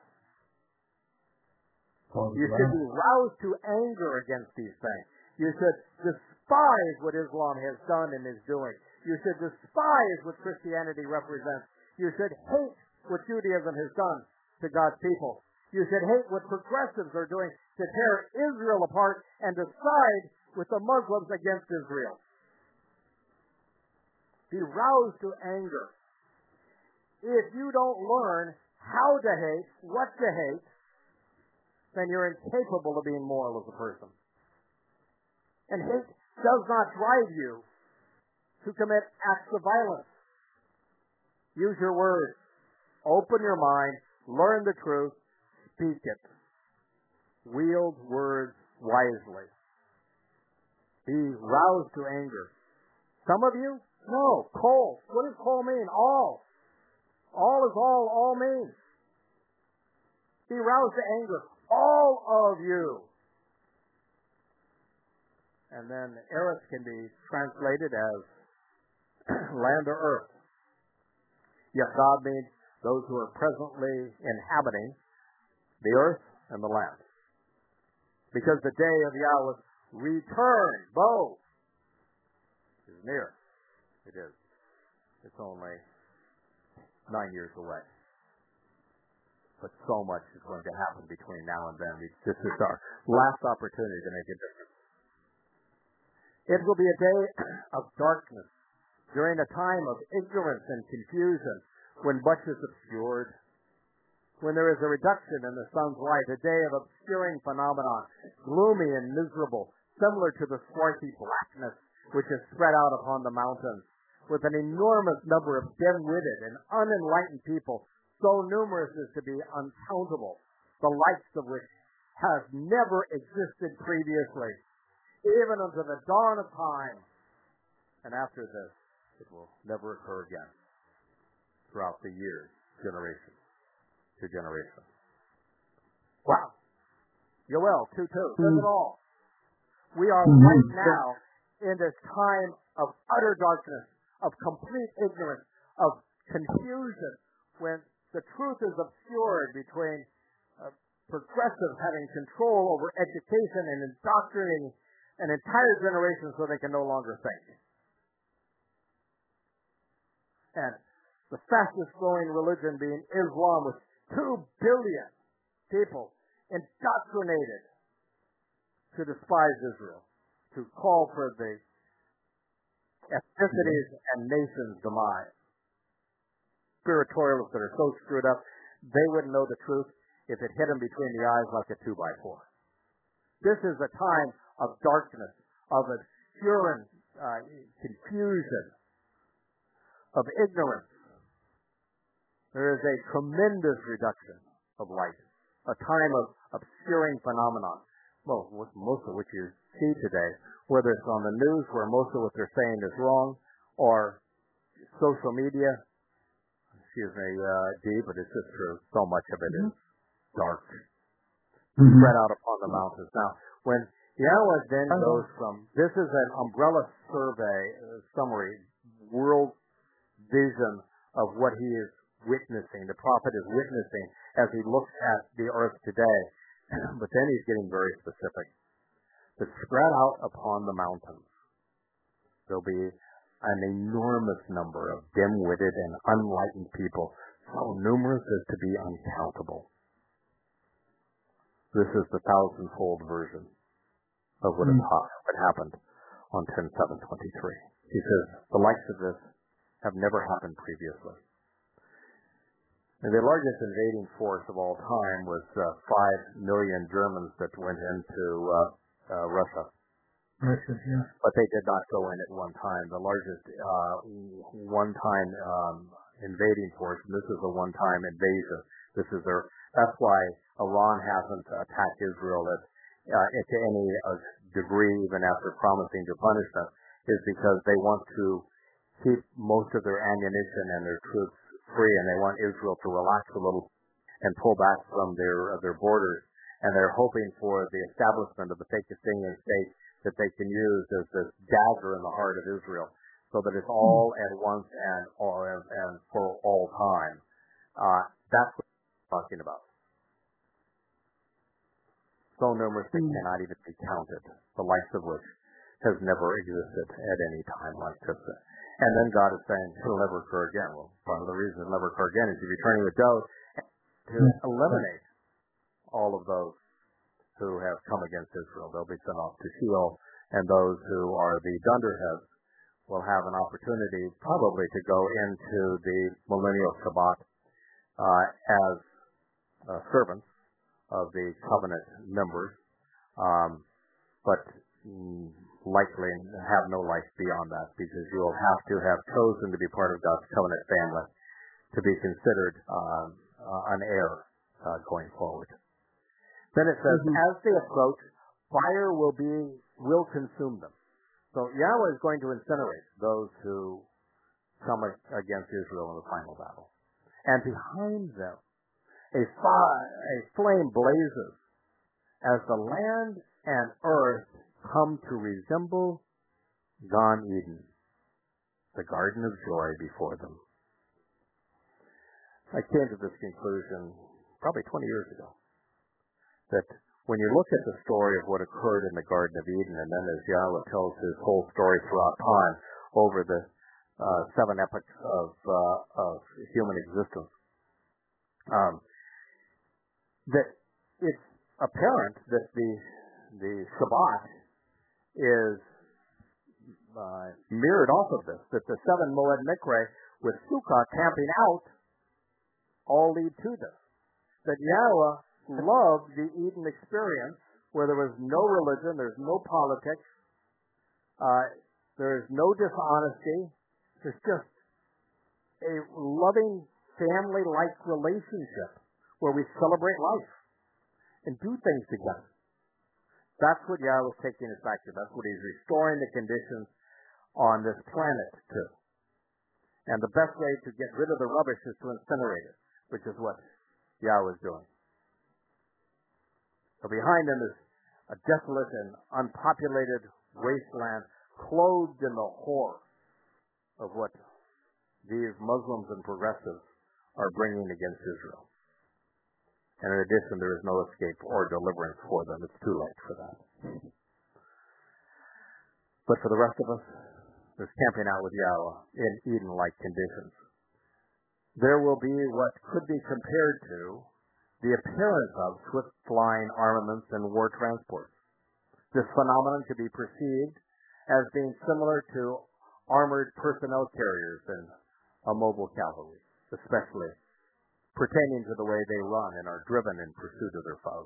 You should be roused to anger against these things. You should despise what Islam has done and is doing. You should despise what Christianity represents. You should hate what Judaism has done to God's people. You should hate what progressives are doing to tear Israel apart and to side with the Muslims against Israel. Be roused to anger. If you don't learn how to hate, what to hate, then you're incapable of being moral as a person. And hate does not drive you to commit acts of violence. Use your words. Open your mind. Learn the truth. Speak it. Wield words wisely. Be roused to anger. Some of you? No. Kol. What does kol mean? All. All is all means. Be roused to anger. All of you. And then earth can be translated as land or earth. Yet God means those who are presently inhabiting the earth and the land. Because the day of Yahweh's return, Bo, is near. It is. It's only 9 years away. But so much is going to happen between now and then. This is our last opportunity to make a difference. It will be a day of darkness, during a time of ignorance and confusion, when much is obscured, when there is a reduction in the sun's light, a day of obscuring phenomenon, gloomy and miserable, similar to the swarthy blackness which is spread out upon the mountains, with an enormous number of dim-witted and unenlightened people, so numerous as to be uncountable, the likes of which have never existed previously, even unto the dawn of time. And after this, it will never occur again throughout the years, generation to generation. Wow. Yoel 2:2 says it all. We are right now in this time of utter darkness, of complete ignorance, of confusion, when the truth is obscured between progressives having control over education and indoctrinating an entire generation so they can no longer think. And the fastest growing religion being Islam, with 2 billion people indoctrinated to despise Israel, to call for the ethnicities and nations' demise. Spiritualists that are so screwed up, they wouldn't know the truth if it hit them between the eyes like a 2x4. This is a time of darkness, of obscurance, confusion, of ignorance. There is a tremendous reduction of light, a time of obscuring phenomenon. Well, most of which you see today, whether it's on the news where most of what they're saying is wrong, or social media. Excuse me, Dee, but it's just true. So much of it is dark, spread out upon the mountains. Now, when Yahweh then goes from, this is an umbrella summary, world vision of what he is witnessing, the prophet is witnessing as he looks at the earth today. But then he's getting very specific. But spread out upon the mountains, there'll be an enormous number of dim-witted and unenlightened people, so numerous as to be uncountable. This is the thousandfold version of what happened on 10/7/23. He says, the likes of this have never happened previously. And the largest invading force of all time was 5 million Germans that went into Russia. Yeah. But they did not go in at one time. The largest one-time invading force, and this is a one-time invasion. That's why Iran hasn't attacked Israel to any degree, even after promising to punish them, is because they want to keep most of their ammunition and their troops free, and they want Israel to relax a little and pull back from their borders. And they're hoping for the establishment of the Palestinian state that they can use as this dagger in the heart of Israel, so that it's all at once and for all time. That's what we're talking about. So numerous they cannot even be counted, the likes of which has never existed at any time like this. And then God is saying it'll never occur again. Well, part of the reason it'll never occur again is you're returning with Job to eliminate all of those who have come against Israel. They'll be sent off to Sheol, and those who are the dunderheads will have an opportunity probably to go into the millennial Shabbat as servants of the covenant members, but likely have no life beyond that, because you will have to have chosen to be part of God's covenant family to be considered an heir going forward. Then it says, as they approach, fire will consume them. So Yahweh is going to incinerate those who come against Israel in the final battle. And behind them, a flame blazes as the land and earth come to resemble Gan Eden, the garden of joy before them. I came to this conclusion probably 20 years ago, that when you look at the story of what occurred in the Garden of Eden, and then as Yahweh tells his whole story throughout time over the 7 epochs of human existence, that it's apparent that the Shabbat is mirrored off of this, that the 7 Moed Mikre with Sukkah camping out all lead to this. That Yahweh loved the Eden experience, where there was no religion, there's no politics, there's no dishonesty, there's just a loving family-like relationship where we celebrate life and do things together. That's what Yahweh is taking us back to. That's what he's restoring the conditions on this planet to. And the best way to get rid of the rubbish is to incinerate it, which is what Yahweh is doing. So behind them is a desolate and unpopulated wasteland, clothed in the horror of what these Muslims and progressives are bringing against Israel. And in addition, there is no escape or deliverance for them. It's too late for that. But for the rest of us, there's camping out with Yahweh in Eden-like conditions. There will be what could be compared to the appearance of swift-flying armaments and war transports. This phenomenon could be perceived as being similar to armored personnel carriers and a mobile cavalry, especially pertaining to the way they run and are driven in pursuit of their foes.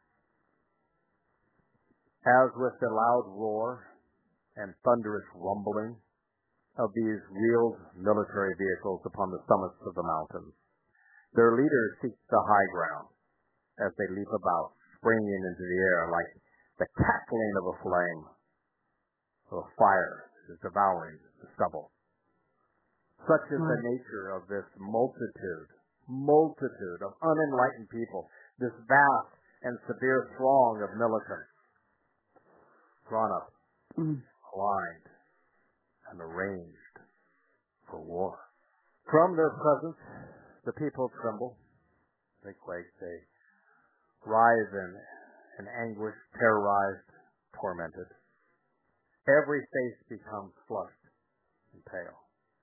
As with the loud roar and thunderous rumbling of these wheeled military vehicles upon the summits of the mountains, their leaders seek the high ground as they leap about, springing into the air like the cackling of a flame, of a fire that is devouring the stubble. Such is the nature of this multitude of unenlightened people, this vast and severe throng of militants. drawn up, aligned, and arranged for war. From their presence, the people tremble, they quake, they writhe in anguish, terrorized, tormented. Every face becomes flushed and pale.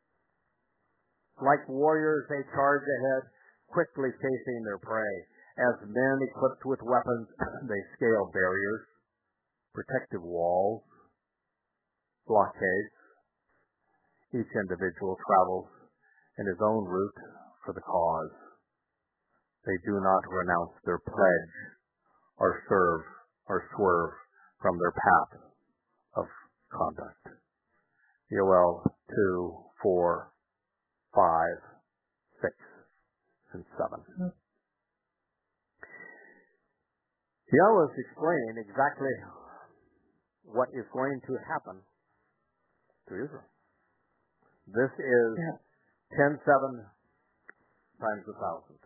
Like warriors, they charge ahead, quickly chasing their prey. As men equipped with weapons, they scale barriers, protective walls, blockades. Each individual travels in his own route for the cause. They do not renounce their pledge or swerve from their path of conduct. Yoel 2, 4, 5, 6, and 7. Yoel is explaining exactly what is going to happen to Israel. This is 10:7 times 1,000.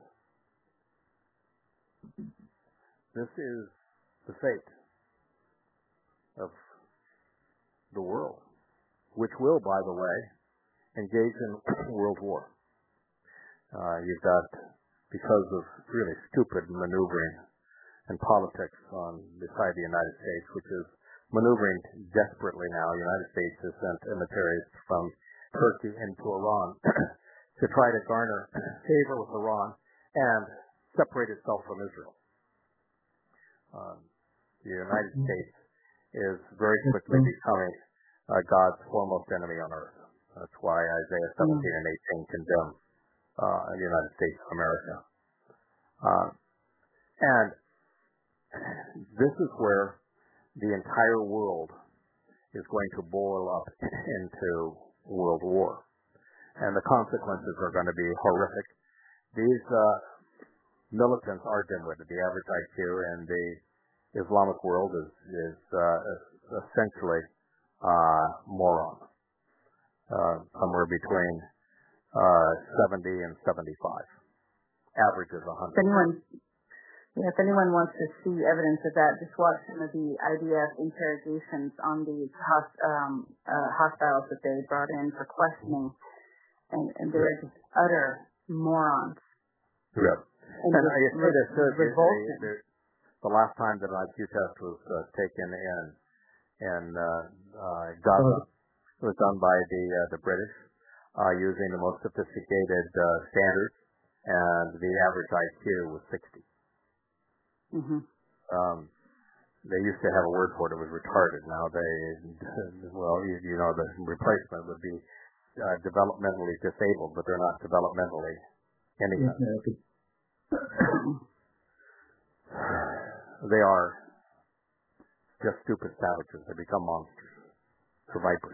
This is the fate of the world, which will, by the way, engage in world war. You've got, because of really stupid maneuvering and politics beside the United States, which is maneuvering desperately now. The United States has sent emissaries from Turkey into Iran to try to garner favor with Iran and separate itself from Israel. The United States is very quickly becoming God's foremost enemy on earth. That's why Isaiah 17 and 18 condemn the United States of America. And this is where the entire world is going to boil up into world war. And the consequences are going to be horrific. These militants are dimwitted. The average IQ in the Islamic world is essentially moron. Somewhere between 70 and 75. Average is 100. If anyone wants to see evidence of that, just watch some of the IDF interrogations on these hostiles that they brought in for questioning, and they're just utter morons. Yeah. And I guess the last time that an IQ test was taken in Gaza, it was done by the British using the most sophisticated standards, and the average IQ was 60. They used to have a word for it. It was retarded. Now the replacement would be developmentally disabled, but they're not developmentally anything. They are just stupid savages. They become monsters. They're vipers.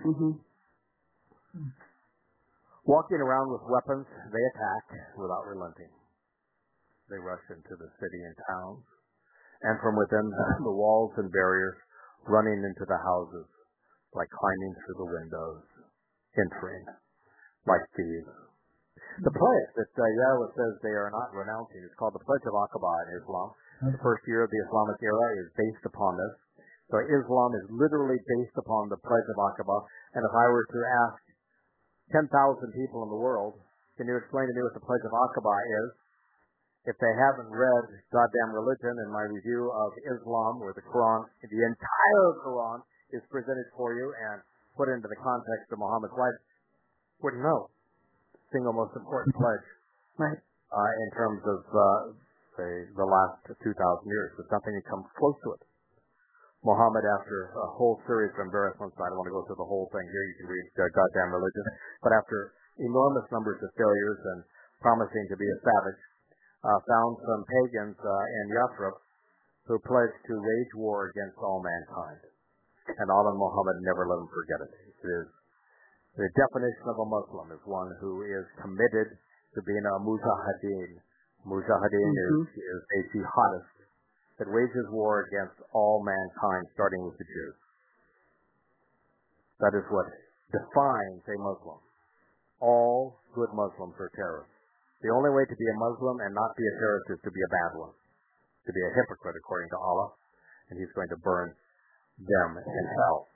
Walking around with weapons, they attack without relenting. They rush into the city and towns, and from within the walls and barriers, running into the houses, like climbing through the windows, entering like thieves. The pledge that Yahweh says they are not renouncing is called the Pledge of Aqaba in Islam. The first year of the Islamic era is based upon this. So Islam is literally based upon the Pledge of Aqaba. And if I were to ask 10,000 people in the world, can you explain to me what the Pledge of Aqaba is? If they haven't read Goddamn Religion and my review of Islam, where the Quran, the entire Quran is presented for you and put into the context of Muhammad's life, wouldn't know. Single most important pledge, right? In terms of the last 2,000 years. There's nothing that comes close to it. Muhammad, after a whole series of embarrassments, I don't want to go through the whole thing here. You can read Goddamn Religion. But after enormous numbers of failures and promising to be a savage, found some pagans in Yathrib who pledged to wage war against all mankind. And Allah and Muhammad never let them forget it. It is the definition of a Muslim is one who is committed to being a mujahideen. Mujahideen is a jihadist that wages war against all mankind, starting with the Jews. That is what defines a Muslim. All good Muslims are terrorists. The only way to be a Muslim and not be a terrorist is to be a bad one, to be a hypocrite according to Allah, and he's going to burn them in hell.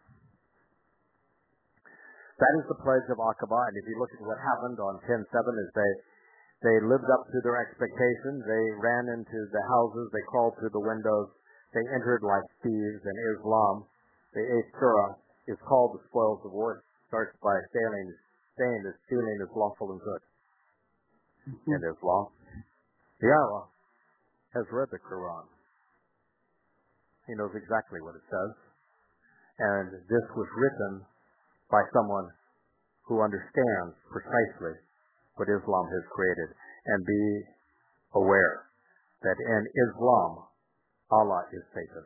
That is the pledge of Aqaba, and if you look at what happened on 10/7, is they lived up to their expectations. They ran into the houses, they crawled through the windows, they entered like thieves. In Islam, the 8th surah is called the spoils of war. It starts by saying that stealing is lawful and good. In Islam, Yahweh has read the Quran. He knows exactly what it says. And this was written by someone who understands precisely what Islam has created. And be aware that in Islam, Allah is Satan.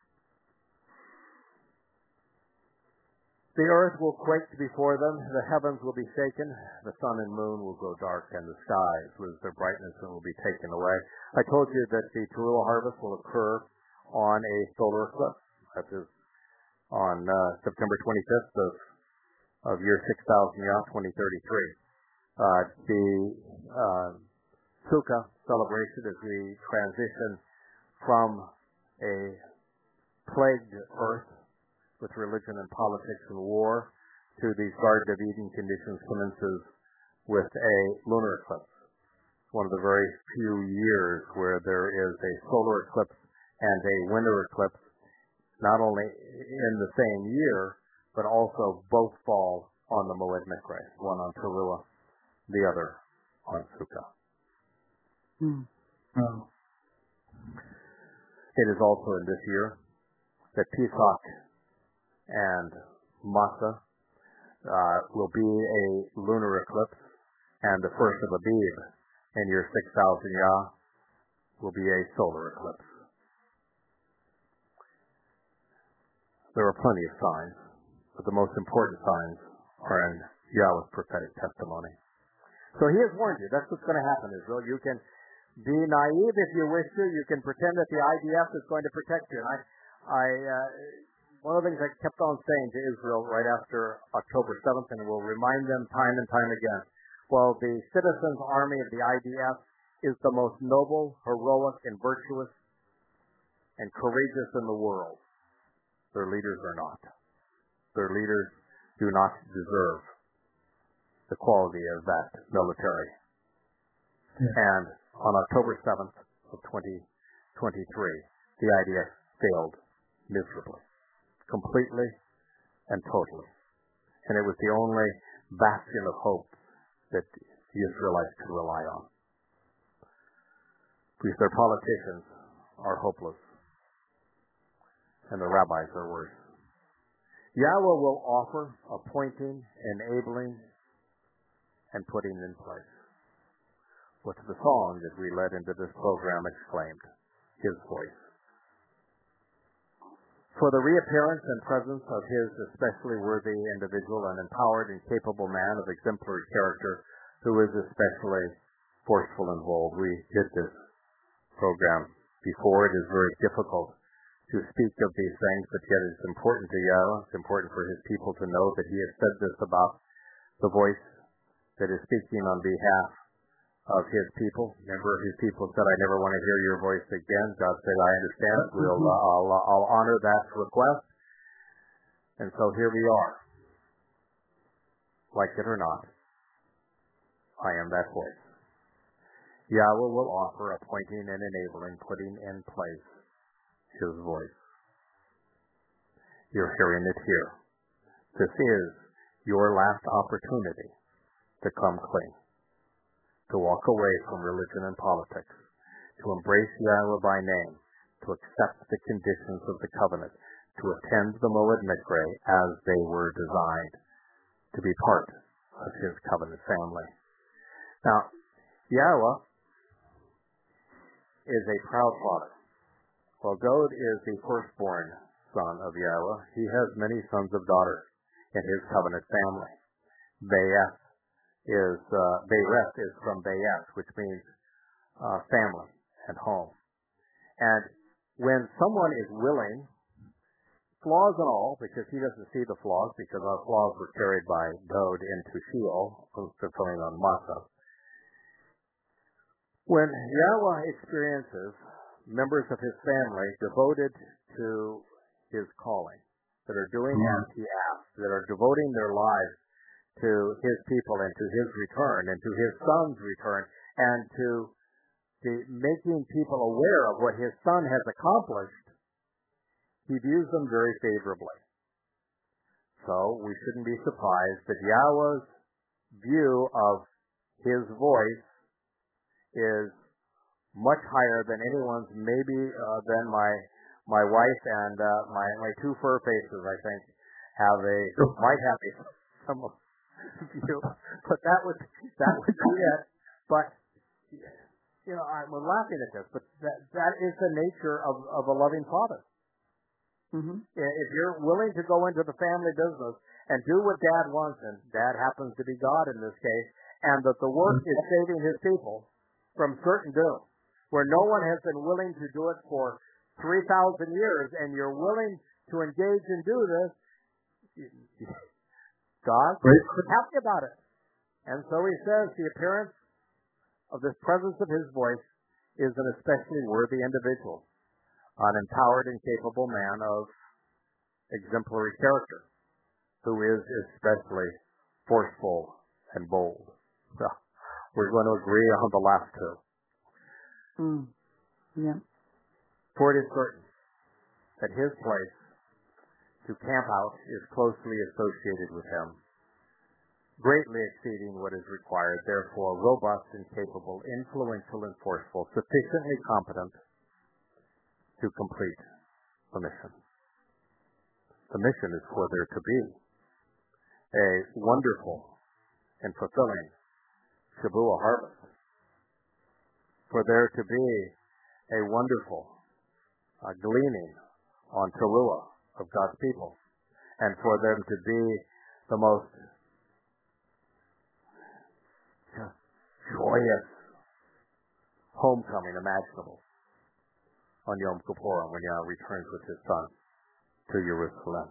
The earth will quake before them, the heavens will be shaken, the sun and moon will go dark, and the skies lose their brightness and will be taken away. I told you that the Teruah harvest will occur on a solar eclipse. That is on September 25th of year 6000 Yah, 2033. The Sukkah celebration as we transition from a plagued earth with religion and politics and war to these Garden of Eden conditions commences with a lunar eclipse. It's one of the very few years where there is a solar eclipse and a winter eclipse, not only in the same year, but also both fall on the Moed Mikre, one on Teruah, the other on Sukkah. It is also in this year that Pesach and Matzah will be a lunar eclipse, and the first of Abib in year 6000 Yah will be a solar eclipse. There are plenty of signs, but the most important signs are in Yahweh's prophetic testimony. So he has warned you. That's what's going to happen, Israel. You can be naive if you wish to. You can pretend that the IDF is going to protect you. And one of the things I kept on saying to Israel right after October 7th, and will remind them time and time again, well, the citizens' army of the IDF is the most noble, heroic, and virtuous and courageous in the world. Their leaders are not. Their leaders do not deserve the quality of that military. And on October 7th of 2023, the IDF failed miserably, completely and totally. And it was the only bastion of hope that the Israelites could rely on. Because their politicians are hopeless, and the rabbis are worse. Yahweh will offer appointing, enabling, and putting in place. What's the song that we led into this program exclaimed? His voice. For the reappearance and presence of his especially worthy individual and empowered and capable man of exemplary character who is especially forceful and bold. We did this program before. It is very difficult to speak of these things, but yet it's important to Yahweh. It's important for his people to know that he has said this about the voice that is speaking on behalf of his people. Remember, his people said, I never want to hear your voice again. God said, I understand. I'll honor that request. And so here we are. Like it or not, I am that voice. Yahweh will offer appointing and enabling, putting in place his voice. You're hearing it here. This is your last opportunity to come clean, to walk away from religion and politics, to embrace Yahweh by name, to accept the conditions of the covenant, to attend the Moed Mikre as they were designed, to be part of his covenant family. Now, Yahweh is a proud father. While Dod is the firstborn son of Yahweh, he has many sons of daughters in his covenant family. Be'eth is from Be'eth, which means family and home. And when someone is willing, flaws and all, because he doesn't see the flaws, because our flaws were carried by Dod into Sheol, fulfilling on Matzah. When Yahweh experiences members of his family devoted to his calling, that are doing as he asks, that are devoting their lives to his people and to his return and to his son's return and to making people aware of what his son has accomplished, he views them very favorably. So we shouldn't be surprised that Yahweh's view of his voice is much higher than anyone's, maybe than my wife and my two fur faces, I think, might have some view. But that would be it. But we're laughing at this, but that is the nature of a loving father. Mm-hmm. If you're willing to go into the family business and do what Dad wants, and Dad happens to be God in this case, and that the work is saving his people from certain doom, where no one has been willing to do it for 3,000 years, and you're willing to engage and do this, God is happy about it. And so he says the appearance of this presence of his voice is an especially worthy individual, an empowered and capable man of exemplary character, who is especially forceful and bold. So we're going to agree on the last two. Yeah. For it is certain that his place to camp out is closely associated with him, greatly exceeding what is required, therefore robust and capable, influential and forceful, sufficiently competent to complete the mission. The mission is for there to be a wonderful and fulfilling Shabuah harvest, for there to be a wonderful gleaning on Teruah of God's people, and for them to be the most joyous homecoming imaginable on Yom Kippur when Yah returns with his son to Jerusalem.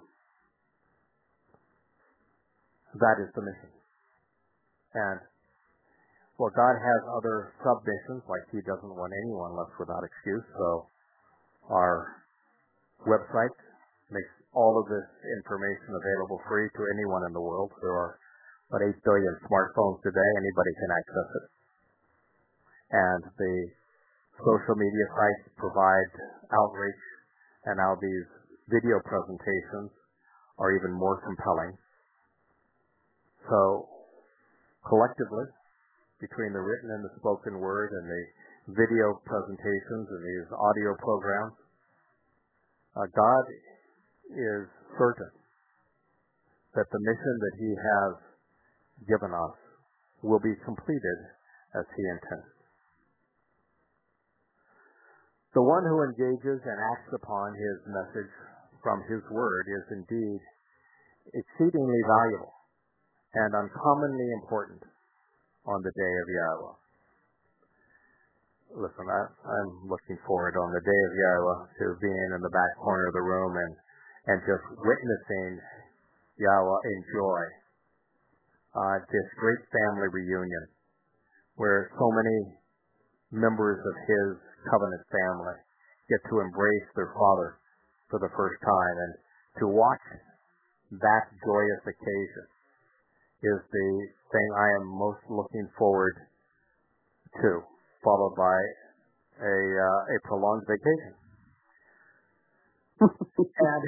That is the mission. And God has other sub-missions, like he doesn't want anyone left without excuse, so our website makes all of this information available free to anyone in the world. There are about 8 billion smartphones today. Anybody can access it. And the social media sites provide outreach, and now these video presentations are even more compelling. So collectively, between the written and the spoken word and the video presentations and these audio programs, God is certain that the mission that he has given us will be completed as he intends. The one who engages and acts upon his message from his word is indeed exceedingly valuable and uncommonly important on the day of Yahweh. Listen, I'm looking forward on the day of Yahweh to being in the back corner of the room and just witnessing Yahweh enjoy this great family reunion where so many members of his covenant family get to embrace their father for the first time, and to watch that joyous occasion is the thing I am most looking forward to, followed by a prolonged vacation. And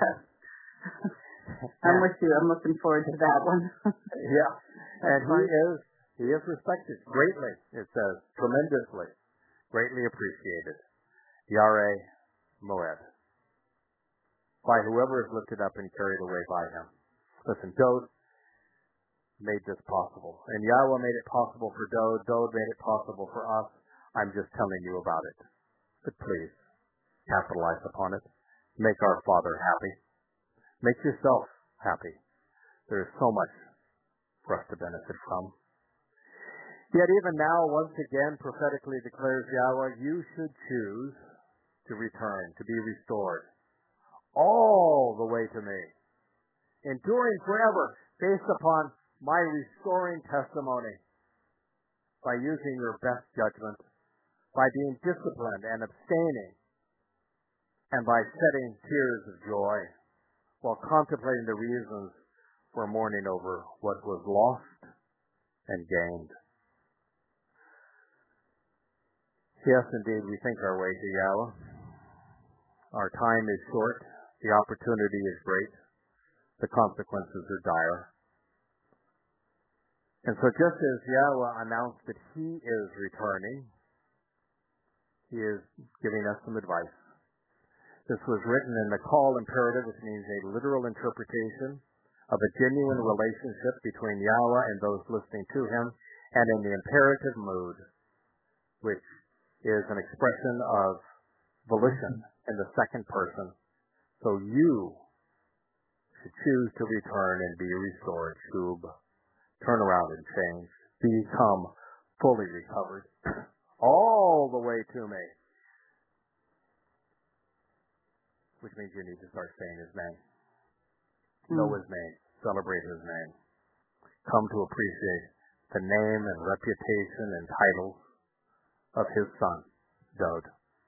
I'm with you. I'm looking forward to that one. Yeah. And he is respected greatly, it says, tremendously, greatly appreciated. Yareh Moed, by whoever is lifted up and carried away by him. Listen, Dode made this possible. And Yahweh made it possible for Dode. Dode made it possible for us. I'm just telling you about it. But please, capitalize upon it. Make our Father happy. Make yourself happy. There is so much for us to benefit from. Yet even now, once again, prophetically declares Yahweh, you should choose to return, to be restored, all the way to me, enduring forever, based upon my restoring testimony, by using your best judgment, by being disciplined and abstaining and by shedding tears of joy while contemplating the reasons for mourning over what was lost and gained. Yes, indeed, we think our way to Yahweh. Our time is short, the opportunity is great, the consequences are dire. And so just as Yahweh announced that he is returning, he is giving us some advice. This was written in the call imperative, which means a literal interpretation of a genuine relationship between Yahweh and those listening to him, and in the imperative mood, which is an expression of volition in the second person. So you should choose to return and be restored, shub, turn around and change, become fully recovered, all the way to me. Which means you need to start saying his name. Know his name. Celebrate his name. Come to appreciate the name and reputation and titles of his son, Dode.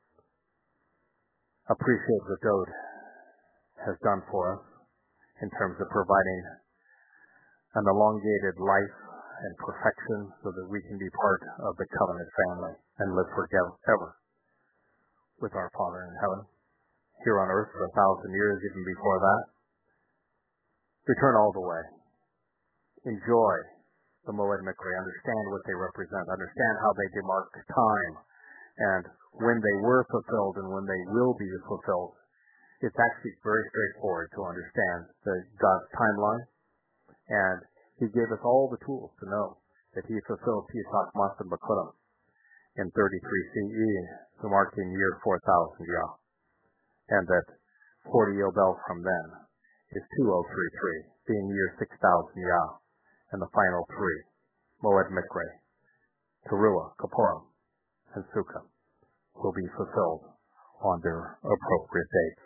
Appreciate what Dode has done for us in terms of providing an elongated life and perfection so that we can be part of the covenant family and live forever with our Father in heaven, here on earth for 1,000 years, even before that. Return all the way. Enjoy the Moed Mikre. Understand what they represent. Understand how they demark time and when they were fulfilled and when they will be fulfilled. It's actually very straightforward to understand God's timeline, and he gave us all the tools to know that he fulfilled Pesach Matzah B'Kurim in 33 CE, so marking year 4000 Yah, and that 40 Yobel from then is 2033, being year 6000 Yah, and the final three, Moed Mikre, Teruah, Kippurim, and Sukkah, will be fulfilled on their appropriate dates.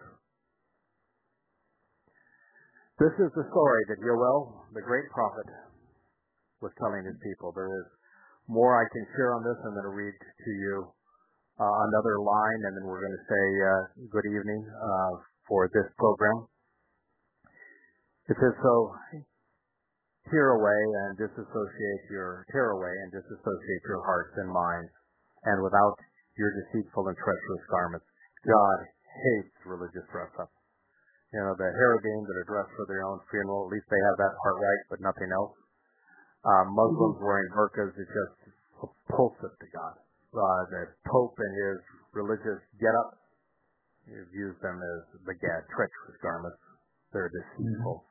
This is the story that Yoel, the great prophet, was telling his people. There is more I can share on this. I'm going to read to you another line, and then we're going to say good evening for this program. It says, so tear away and disassociate your hearts and minds, and without your deceitful and treacherous garments. God hates religious dress-up. You know, the Haredim that are dressed for their own funeral, at least they have that part right, but nothing else. Muslims wearing burqas is just repulsive to God. The Pope and his religious get-up, you've used them as the treacherous garments. They're deceitful.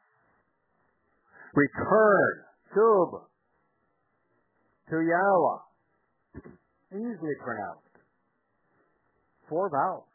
Return, shub, to Yahweh. Easily pronounced. 4 vowels.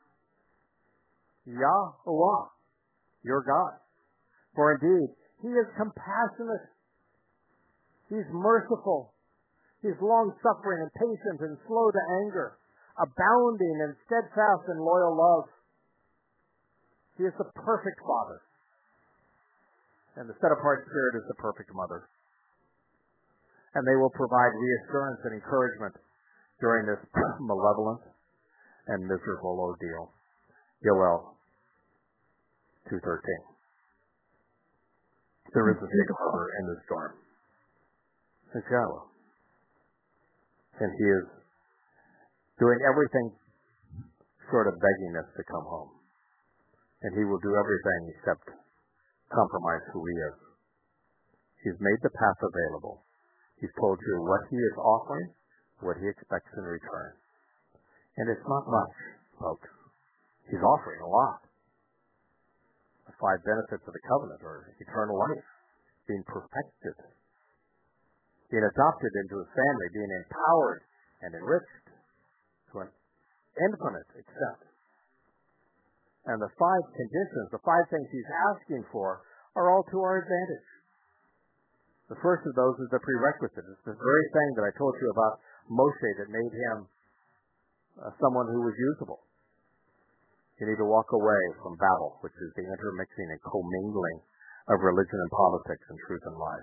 Yahweh, your God. For indeed, he is compassionate. He's merciful. He's long-suffering and patient and slow to anger, abounding in steadfast and loyal love. He is the perfect Father, and the set-apart Spirit is the perfect Mother. And they will provide reassurance and encouragement during this malevolent and miserable ordeal. Yoel 2:13. There is a Jacob in the storm. It's Yahweh. And he is doing everything short of begging us to come home. And he will do everything except compromise who he is. He's made the path available. He's told you what he is offering, what he expects in return. And it's not much, folks. He's offering a lot. The 5 benefits of the covenant are eternal life, being perfected, being adopted into his family, being empowered and enriched to an infinite extent. And the 5 conditions, the 5 things he's asking for, are all to our advantage. The first of those is the prerequisite. It's the very thing that I told you about Moshe that made him someone who was usable. You need to walk away from Babel, which is the intermixing and commingling of religion and politics and truth and lies.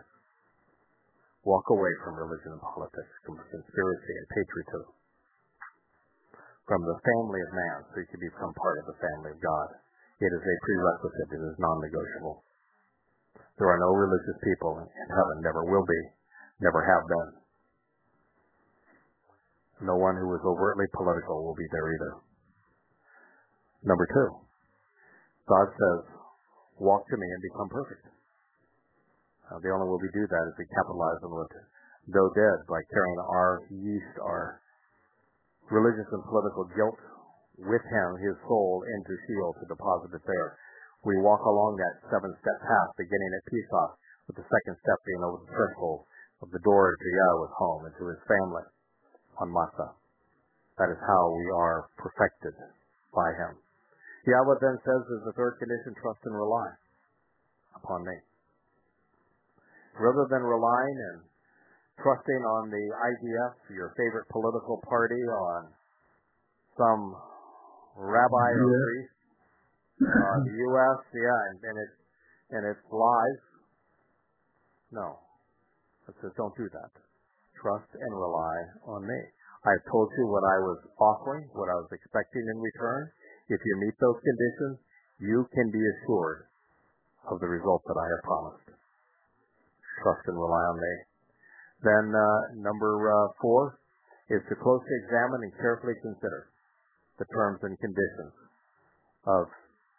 Walk away from religion and politics, from conspiracy and patriotism. from the family of man so you can become part of the family of God. It is a prerequisite. It is non-negotiable. There are no religious people in heaven, never will be, never have been. No one who is overtly political will be there either. Number 2, God says, walk to me and become perfect. The only way we do that is we capitalize on what though dead by carrying our yeast, our religious and political guilt with him, his soul, into Sheol to deposit it there. We walk along that 7-step path, beginning at Pesach, with the second step being over the threshold of the door to Yahweh's home and to his family on Matzah. That is how we are perfected by him. Yahweh then says as the third condition, trust and rely upon me. Rather than relying and trusting on the IDF, your favorite political party, on some rabbi or priest, the U.S., and its lies. No. It says don't do that. Trust and rely on me. I've told you what I was offering, what I was expecting in return. If you meet those conditions, you can be assured of the result that I have promised. Trust and rely on me. Then number 4 is to closely examine and carefully consider the terms and conditions of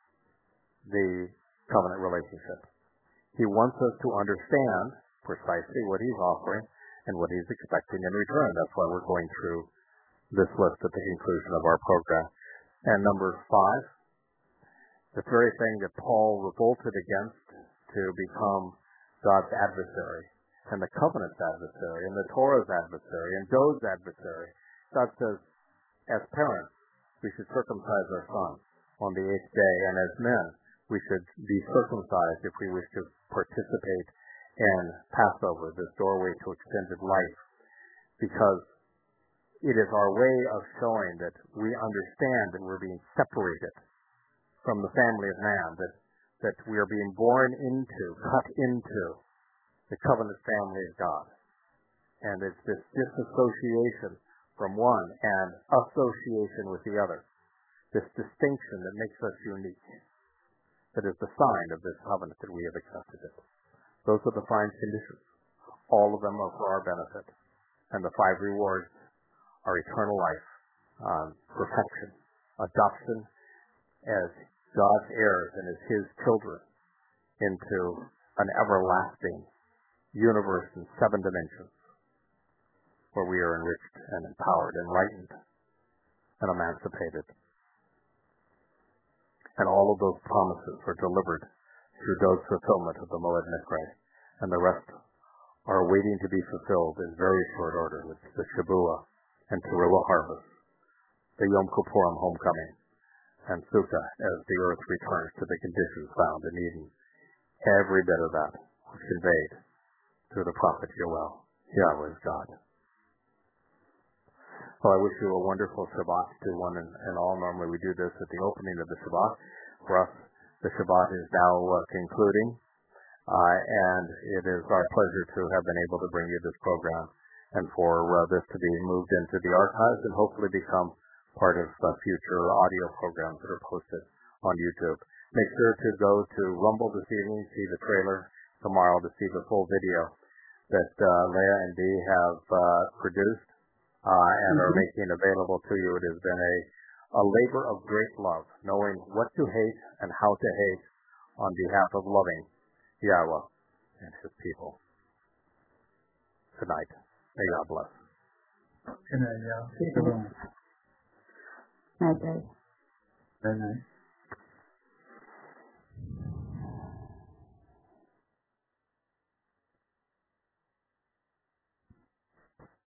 the covenant relationship. He wants us to understand precisely what he's offering and what he's expecting in return. That's why we're going through this list at the conclusion of our program. And number 5, the very thing that Paul revolted against to become God's adversary, and the covenant's adversary, and the Torah's adversary, and Job's adversary. God says, as parents, we should circumcise our sons on the 8th day, and as men, we should be circumcised if we wish to participate in Passover, this doorway to extended life, because it is our way of showing that we understand that we're being separated from the family of man, that we are being born into, cut into the covenant family of God. And it's this disassociation from one and association with the other, this distinction that makes us unique, that is the sign of this covenant that we have accepted it. Those are the 5 conditions. All of them are for our benefit. And the 5 rewards are eternal life, perfection, adoption as God's heirs and as his children into an everlasting universe in 7 dimensions where we are enriched and empowered, enlightened, and emancipated. And all of those promises are delivered through God's fulfillment of the Moed Mikra, and the rest are waiting to be fulfilled in very short order with the Shabuah and Teruah harvest, the Yom Kippurim homecoming, and Sukkah as the earth returns to the conditions found in Eden. Every bit of that was conveyed through the prophet Yoel. Yahweh is God. Well, I wish you a wonderful Shabbat to one and all. Normally we do this at the opening of the Shabbat. For us, the Shabbat is now concluding, and it is our pleasure to have been able to bring you this program and for this to be moved into the archives and hopefully become part of future audio programs that are posted on YouTube. Make sure to go to Rumble this evening, see the trailer tomorrow to see the full video that Leah and Dee have produced and are making available to you. It has been a labor of great love, knowing what to hate and how to hate on behalf of loving Yahweh and his people. Good night. May God bless. Good night, y'all. Night, guys. Good night.